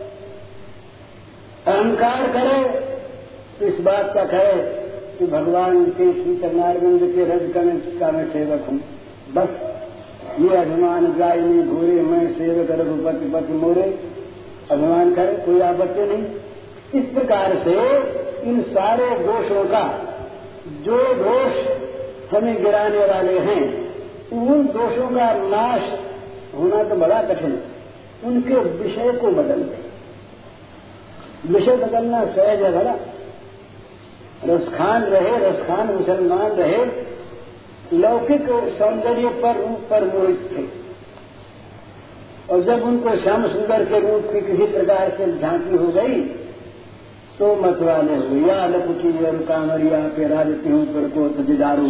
अहंकार करे, इस बात का कहे कि भगवान के श्री चरणारविंद के रज का मैं सेवक हूँ। बस ये अभिमान गायनी घूरे, मैं सेवक रघुपति पति मोरे, अभिमान करे, कोई आपत्ति नहीं। इस प्रकार से इन सारे दोषों का, जो दोष हमें गिराने वाले हैं, उन दोषों का नाश होना तो बड़ा कठिन, उनके विषय को बदल दे। विषय बदलना सहज है भला, रसखान रहे, रसखान मुसलमान रहे, लौकिक सौंदर्य पर रूप पर मोहित थे, और जब उनको श्याम सुंदर के रूप की किसी प्रकार से झांकी हो गई तो मतवाले हो, या लपुची कामरिया पे राजती हूँ पर को तजिदारू,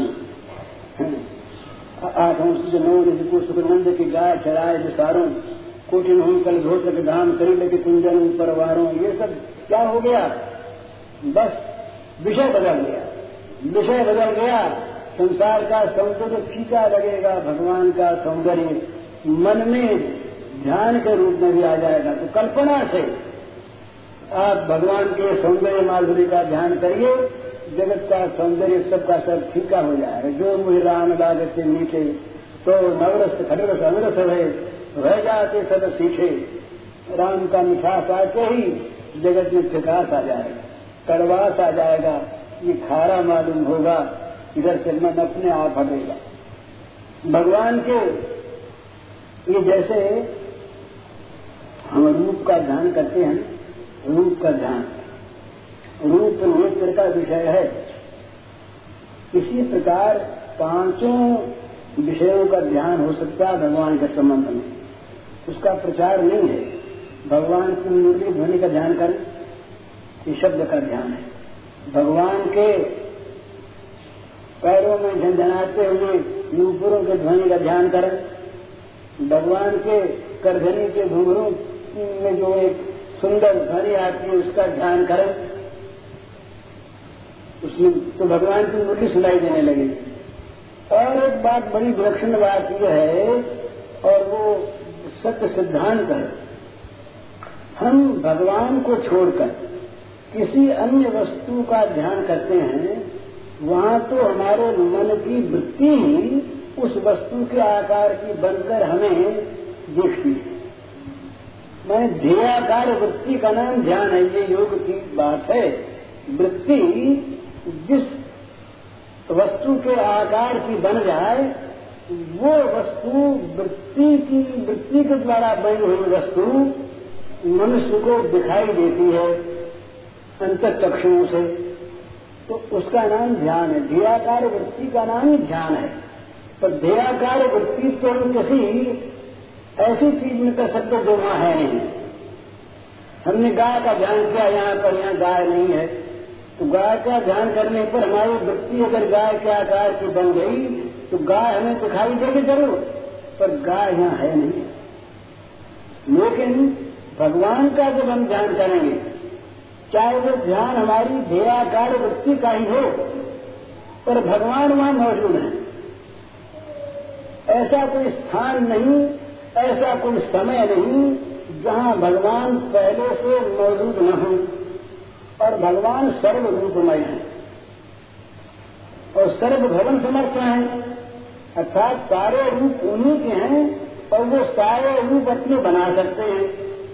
आठों से नौ सुखनंद की गाय चराए विसारों, कोटिन हूँ कल घोषक धाम करी लगे कुंजन परवारों। ये सब क्या हो गया, बस विषय बदल गया, विषय बदल गया। संसार का सौंदर्य फीका लगेगा, भगवान का सौंदर्य मन में ध्यान के रूप में भी आ जाएगा। तो कल्पना से आप भगवान के सौंदर्य माधुरी का ध्यान करिए, जगत का सौंदर्य सबका सब फीका हो जाएगा। जो मुझे राम लागत से मीठे, तो नवरस खडरस अनरस है, रह जाते सब सीखे। राम का मिठास आके ही जगत में फिकास आ जाएगा, कड़वास आ जाएगा, ये खारा मालूम होगा, इधर से मन अपने आप हटेगा। भगवान के ये जैसे हम रूप का ध्यान करते हैं, रूप का ध्यान रूप नेत्र का विषय है, इसी प्रकार पांचों विषयों का ध्यान हो सकता है भगवान के संबंध में। उसका प्रचार नहीं है, भगवान की मुरली ध्वनि का ध्यान करें, ये शब्द का ध्यान है। भगवान के पैरों में झंझनाते हुए नूपुरों के ध्वनि का ध्यान करें, भगवान के करधनी के घुंघरू में जो एक सुंदर ध्वनि आती है उसका ध्यान करें, उसमें तो भगवान की मुरली सुनाई देने लगेगी। और एक बात बड़ी विलक्षण बात यह है, और वो सत्य सिद्धांत है, हम भगवान को छोड़कर किसी अन्य वस्तु का ध्यान करते हैं, वहाँ तो हमारे मन की वृत्ति ही उस वस्तु के आकार की बनकर हमें देखती है। मैं ध्येयाकार वृत्ति का नाम ध्यान है, ये योग की बात है। वृत्ति जिस वस्तु के आकार की बन जाए, वो वस्तु वृत्ति की वृत्ति के द्वारा बनी हुई वस्तु मनुष्य को दिखाई देती है अंतःचक्षुओं से, तो उसका नाम ध्यान है। ध्येयाकार वृत्ति का नाम ही ध्यान है। पर ध्येयाकार वृत्ति तो हम किसी ऐसी चीज में कर सकते जो वहां है नहीं। हमने गाय का ध्यान किया, यहाँ पर यहाँ गाय नहीं है, तो गाय का ध्यान करने पर हमारी वृत्ति अगर गाय के आकार की बन गई तो गाय हमें दिखाई देगी जरूर, पर गाय यहाँ है नहीं। लेकिन भगवान का जब हम ध्यान करेंगे, चाहे वो ध्यान हमारी ध्येयाकार वृत्ति का ही हो, पर भगवान वहां मौजूद है। ऐसा कोई स्थान नहीं, ऐसा कोई समय नहीं जहाँ भगवान पहले से मौजूद न हो। और भगवान सर्व रूपमय है और सर्व भवन समर्थ हैं, अर्थात सारे रूप उन्हीं के हैं और वो सारे रूप अपने बना सकते हैं।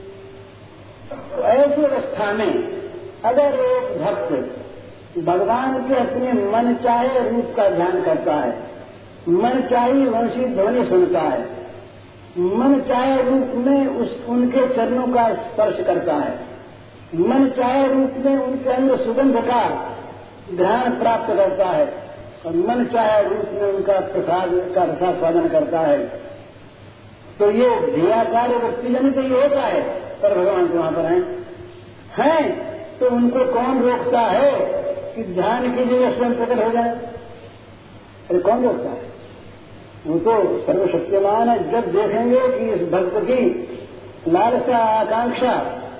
तो ऐसी अवस्था में अगर एक भक्त भगवान के अपने मन चाहे रूप का ध्यान करता है, मन चाहे वंशी ध्वनि सुनता है, मन चाहे रूप में उस उनके चरणों का स्पर्श करता है, मन चाहे रूप में उनके अंदर सुगंध का ध्यान प्राप्त करता है और मन चाहे रूप में उनका प्रसाद का रसास्वादन करता है, तो ये ध्येयाकार व्यक्ति जन तो ये होता है। पर भगवान तो वहां पर हैं हैं तो उनको कौन रोकता है कि ध्यान की जगह स्वयं प्रकट हो जाए? अरे कौन रोकता है? वो तो सर्वशक्तिमान है। जब देखेंगे कि इस भक्त की लालसा आकांक्षा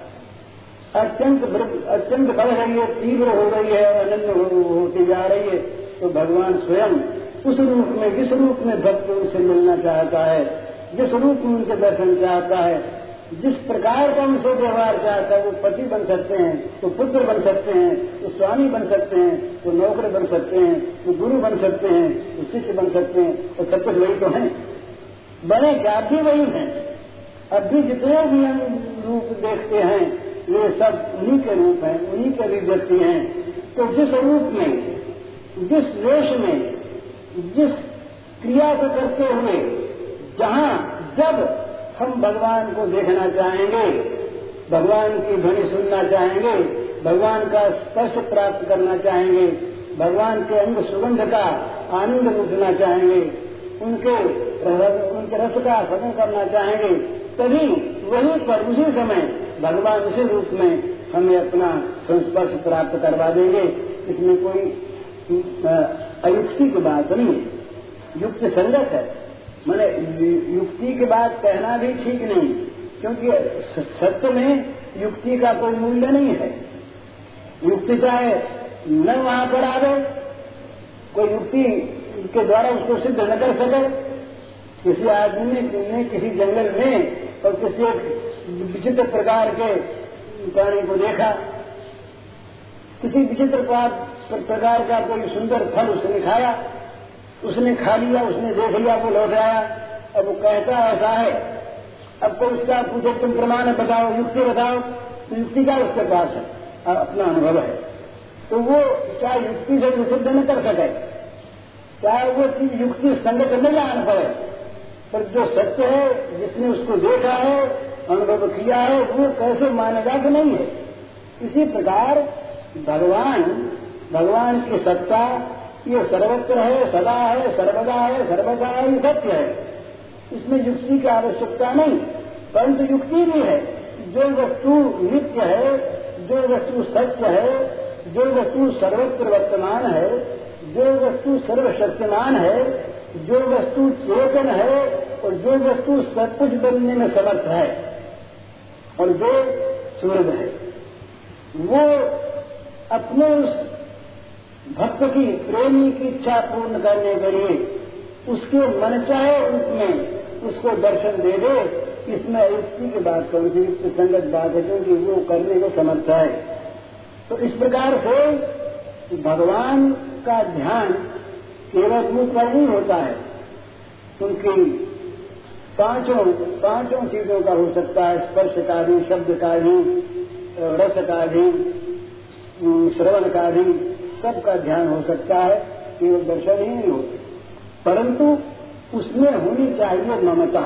अत्यंत अत्यंत बढ़ रही है, तीव्र हो रही है, अनन्य होती जा रही है, तो भगवान स्वयं उस रूप में, जिस रूप में भक्त उनसे मिलना चाहता है, जिस रूप में उनके दर्शन चाहता है, जिस प्रकार का उनसे व्यवहार चाहता है, वो पति बन सकते हैं, तो पुत्र बन सकते हैं, तो स्वामी बन सकते हैं, तो नौकर बन सकते हैं, तो गुरु बन सकते हैं, तो शिष्य बन सकते हैं, तो सब कुछ वही तो हैं। बने क्या भी वही हैं। अब भी जितने भी हम रूप देखते हैं ये सब उन्हीं के रूप हैं, उन्हीं के अभिव्यक्ति हैं। तो जिस रूप में, जिस वेश में, जिस क्रिया को करते हुए जहाँ जब हम भगवान को देखना चाहेंगे, भगवान की ध्वनि सुनना चाहेंगे, भगवान का स्पर्श प्राप्त करना चाहेंगे, भगवान के अंग सुगंध का आनंद लूटना चाहेंगे, उनके उनके रस का आस्वादन करना चाहेंगे, तभी वहीं पर उसी समय भगवान उसी रूप में हमें अपना संस्पर्श प्राप्त करवा देंगे। इसमें कोई अयुक्ति की बात नहीं, युक्त संगत है। मैंने युक्ति की बात कहना भी ठीक नहीं, क्योंकि सत्य में युक्ति का कोई मूल्य नहीं है। युक्ति चाहे न वहां पर आवे, कोई युक्ति के द्वारा उसको सिद्ध न कर सके। किसी आदमी ने किसी जंगल में और किसी एक विचित्र प्रकार के प्राणी को देखा, किसी विचित्र प्रकार का कोई सुंदर फल उसने खाया, उसने खा लिया, उसने देख लिया, वो लौट आया, अब वो कहता ऐसा है। अब कोई उसका पूछे तुम प्रमाण बताओ, युक्ति बताओ, तो युक्ति का उसके पास है, अपना अनुभव है, तो वो चाहे युक्ति से सिद्ध न कर सके, चाहे वो चीज युक्ति संगत न अनुभव है, पर जो सत्य है, जिसने उसको देखा है, अनुभव किया है, वो कैसे मानेगा कि नहीं है। इसी प्रकार भगवान भगवान की सत्ता ये सर्वत्र है, सदा है, सर्वदा है, सर्वदा है, ये सत्य है। इसमें युक्ति की आवश्यकता नहीं, परंतु युक्ति भी है। जो वस्तु नित्य है, जो वस्तु सत्य है, जो वस्तु सर्वत्र वर्तमान है, जो वस्तु सर्वशक्तिमान है, जो वस्तु चेतन है और जो वस्तु सब कुछ बनने में समर्थ है और जो सूर्य है, वो अपने उस भक्त की, प्रेमी की इच्छा पूर्ण करने के लिए उसके मन चाहे रूप में उसको दर्शन दे दे। इसमें युक्ति की बात कौन सी, युक्ति संगत बात है, क्योंकि वो करने को समर्थ है। तो इस प्रकार से भगवान का ध्यान केवल रूप पर नहीं होता है, उनकी पांचों पांचों चीजों का हो सकता है। स्पर्श का भी, शब्द का भी, रस का भी, श्रवण का भी, सबका ध्यान हो सकता है, केवल दर्शन ही नहीं होते। परंतु उसमें होनी चाहिए ममता।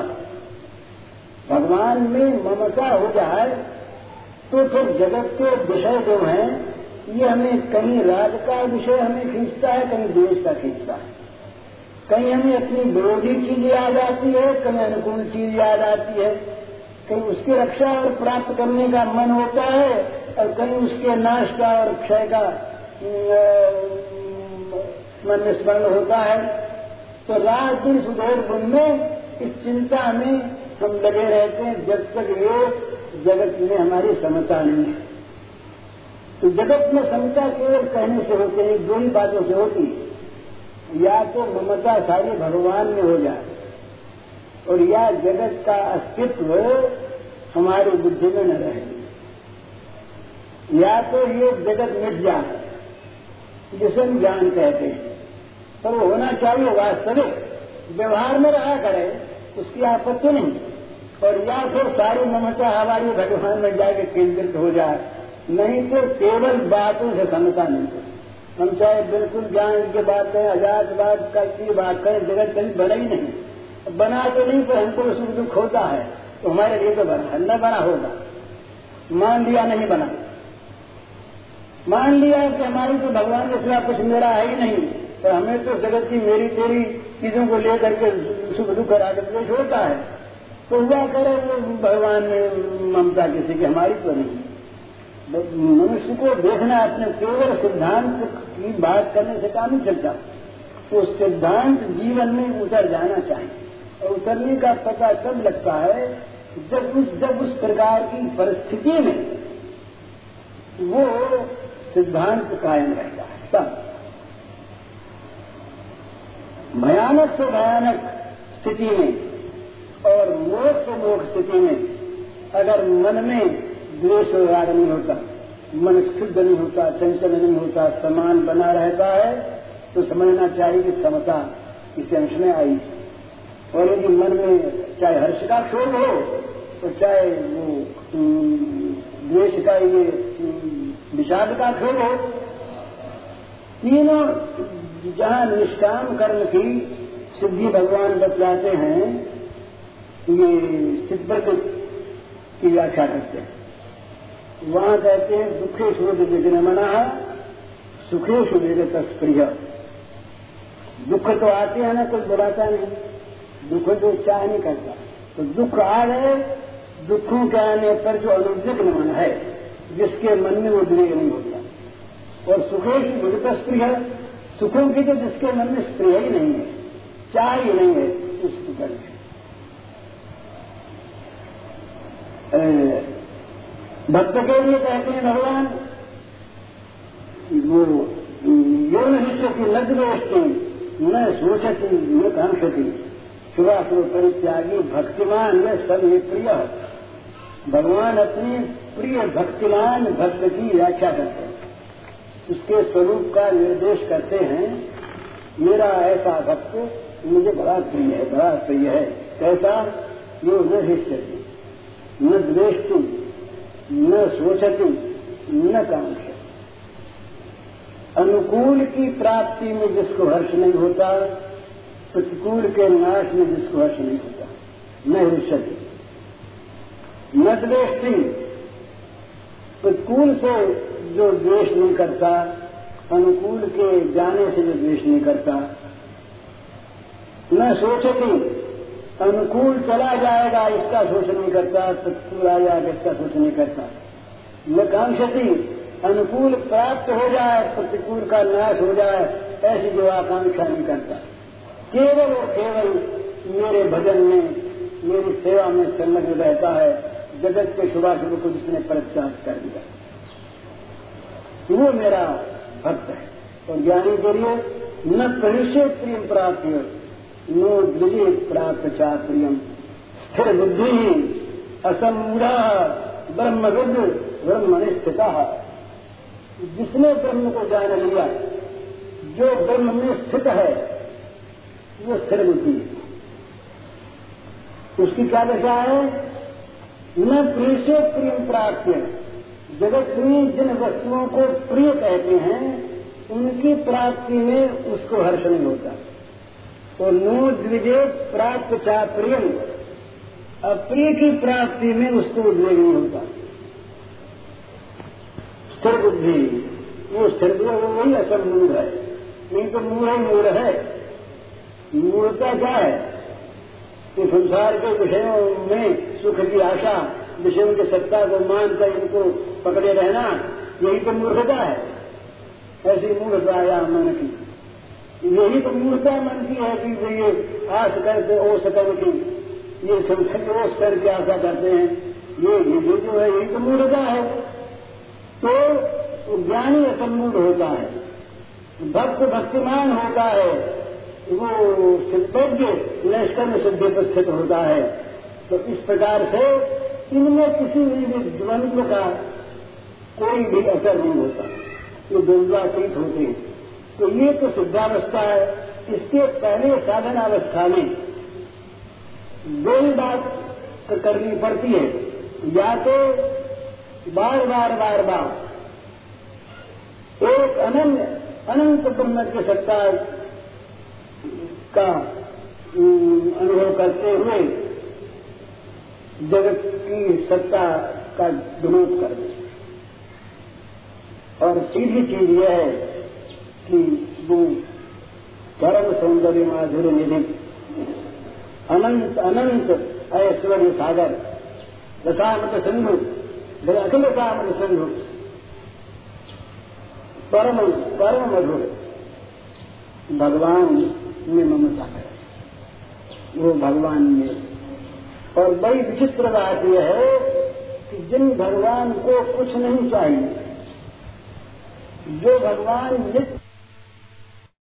भगवान में ममता हो जाए तो फिर जगत के विषय जो हैं ये हमें कहीं राग का विषय हमें खींचता है, कहीं द्वेष का खींचता है, कहीं हमें अपनी विरोधी चीज याद आती है, कहीं अनुकूल चीज याद आती है, कहीं उसकी रक्षा और प्राप्त करने का मन होता है और कहीं उसके नाश का और क्षय का मन में स्मरण होता है। तो रात दिन सुधेर गुण में इस चिंता में हम लगे रहते हैं जब तक ये जगत में हमारी समता नहीं है। तो जगत में समता केवल कहने से होती है, दो ही बातों से होती है, या तो ममता सारी भगवान में हो जाए, और या जगत का अस्तित्व हमारी बुद्धि में न रहे। या तो ये जगत मिट जाए जिसे हम ज्ञान कहते हैं, पर वो होना चाहिए वास्तविक, व्यवहार में रहा करे, उसकी आपत्ति नहीं। और या फिर सारी ममता हमारी भगवान में जाके केंद्रित हो जाए, नहीं तो केवल बातों से समता नहीं। हम चाहे बिल्कुल ज्ञान की बात करें, अजात बात की बात करें, जगत कभी बना ही नहीं, बना तो नहीं, पर हमको सुख दुख होता है तो हमारे लिए तो बना, न बना होगा। मान लिया नहीं बना, मान लिया कि हमारी तो भगवान के सिवा कुछ मेरा है ही नहीं, तो हमें तो जगत की मेरी तेरी चीजों को लेकर के सुख दुख राग द्वेष होता है, तो हुआ करे वो भगवान में ममता किसी की, हमारी तो नहीं। मनुष्य को देखना अपने केवल सिद्धांत की बात करने से काम नहीं चलता, तो सिद्धांत जीवन में उतर जाना चाहिए। और उतरने का पता तब लगता है जब उस जब उस प्रकार की परिस्थिति में वो सिद्धांत कायम रहता है। तब भयानक से भयानक स्थिति में और मोक्ष से मोक्ष स्थिति में अगर मन में द्वेष और राग नहीं होता, मन शुद्ध नहीं होता, चंचल नहीं होता, समान बना रहता है, तो समझना चाहिए कि समता इस अंश में आई। और यदि मन में चाहे हर्ष का क्षोभ हो तो चाहे वो द्वेष का ये विषाद का क्षोभ हो, तीनों जहाँ निष्काम कर्म की सिद्धि भगवान बतलाते हैं, ये सिद्धत की व्याख्या करते हैं। वहां कहते हैं दुखेषु विघ्नमनः सुखेषु विगतस्प्रिय। दुख तो आते हैं ना, कोई बुलाता नहीं, दुख तो चाह नहीं करता, तो दुख आ गए, दुखों के आने पर जो अनुद्विग्न मन है, जिसके मन में उद्वेग नहीं होता, और सुखेषु विगतस्प्रिय, सुखों की तो जिसके मन में स्प्रिय ही नहीं है, चाह ही नहीं है, उसको करके भक्त के लिए कहते हैं भगवान वो यो न हिस्सती न द्वेष्टि न सोचती न कांक्षति शुभाशुभ परित्यागी भक्तिमान यह सब ये प्रिय। भगवान अपने प्रिय भक्तिमान भक्त की व्याख्या करते हैं, उसके स्वरूप का निर्देश करते हैं। मेरा ऐसा भक्त मुझे बड़ा प्रिय है, बड़ा प्रिय है। कैसा? यो न हिस्सती न द्वेष्टि न सोचती न कांक्षति। अनुकूल की प्राप्ति में जिसको हर्ष नहीं होता, प्रतिकूल के नाश में जिसको हर्ष नहीं होता, न हिंसती न द्वेष्टि, प्रतिकूल से जो द्वेष नहीं करता, अनुकूल के जाने से जो द्वेष नहीं करता, न सोचती, अनुकूल चला जाएगा इसका सोच नहीं करता, प्रतिकूल आ जाएगा इसका सोच नहीं करता, न कांक्षति, अनुकूल प्राप्त हो जाए प्रतिकूल का नाश हो जाए ऐसी जो आकांक्षा नहीं करता, केवल और केवल मेरे भजन में मेरी सेवा में संलग्न रहता है। जगत के शुभाशुभ को जिसने परित्याग कर दिया वो मेरा भक्त है। और ज्ञानी के लिए न परिषद प्रिय प्राप्त नो द्विजे प्राप्त चाप्रियम स्थिर बुद्धि असमूढ़ा ब्रह्मविद ब्रह्मनिष्ठिता। जिसने ब्रह्म को जान लिया, जो ब्रह्म में स्थित है, वो स्थिर बुद्धि। उसकी क्या दशा है? न प्रिय प्रिय प्राप्त, जगत में जिन वस्तुओं को प्रिय कहते हैं उनकी प्राप्ति में उसको हर्ष नहीं होता। तो नो द्विजे प्राप्त चा प्रियम, अप्रिय की प्राप्ति में उसको उद्वेग नहीं होता। स्थिर बुद्धि, वो स्थिर बुद्धि वही असल मूल है, नहीं तो मूल ही मूल है। मूलता क्या है कि संसार के विषयों में सुख की आशा, विषयों की सत्ता को मानकर इनको पकड़े रहना, यही तो मूर्खता है। ऐसी मूर्खता आया मन की, यही तो मूर्खता मन की है कि ये आश करके ओस करके ये संसार ओस करके आशा करते हैं, ये ये जो है यही तो मूर्खता है। तो ज्ञानी असमूढ़ होता है, भक्त भक्तिमान होता है, वो सिद्धज्ञ नैष्कर्म सिद्धि पर स्थित होता है। तो इस प्रकार से इनमें किसी भी द्वंद्व का कोई भी असर नहीं होता, ये द्वंद्वातीत होते हैं। तो ये तो सिद्धावस्था है। इसके पहले साधन अवस्था में दो ही बात करनी पड़ती है, या तो बार बार बार बार एक अनन्य अनंत ब्रह्म की सत्ता का अनुभव करते हुए जगत की सत्ता का विनोद कर दे। और सीधी चीज यह है कि वो परम सौंदर्य माधुर्य निधि अनंत अनंत ऐश्वर्य सागर दशामत सिंधु अखिल दशामत सिंधु परम परम मधुर भगवान में ममता है, वो भगवान में। और बड़ी विचित्र बात यह है कि जिन भगवान को कुछ नहीं चाहिए, जो भगवान नित्य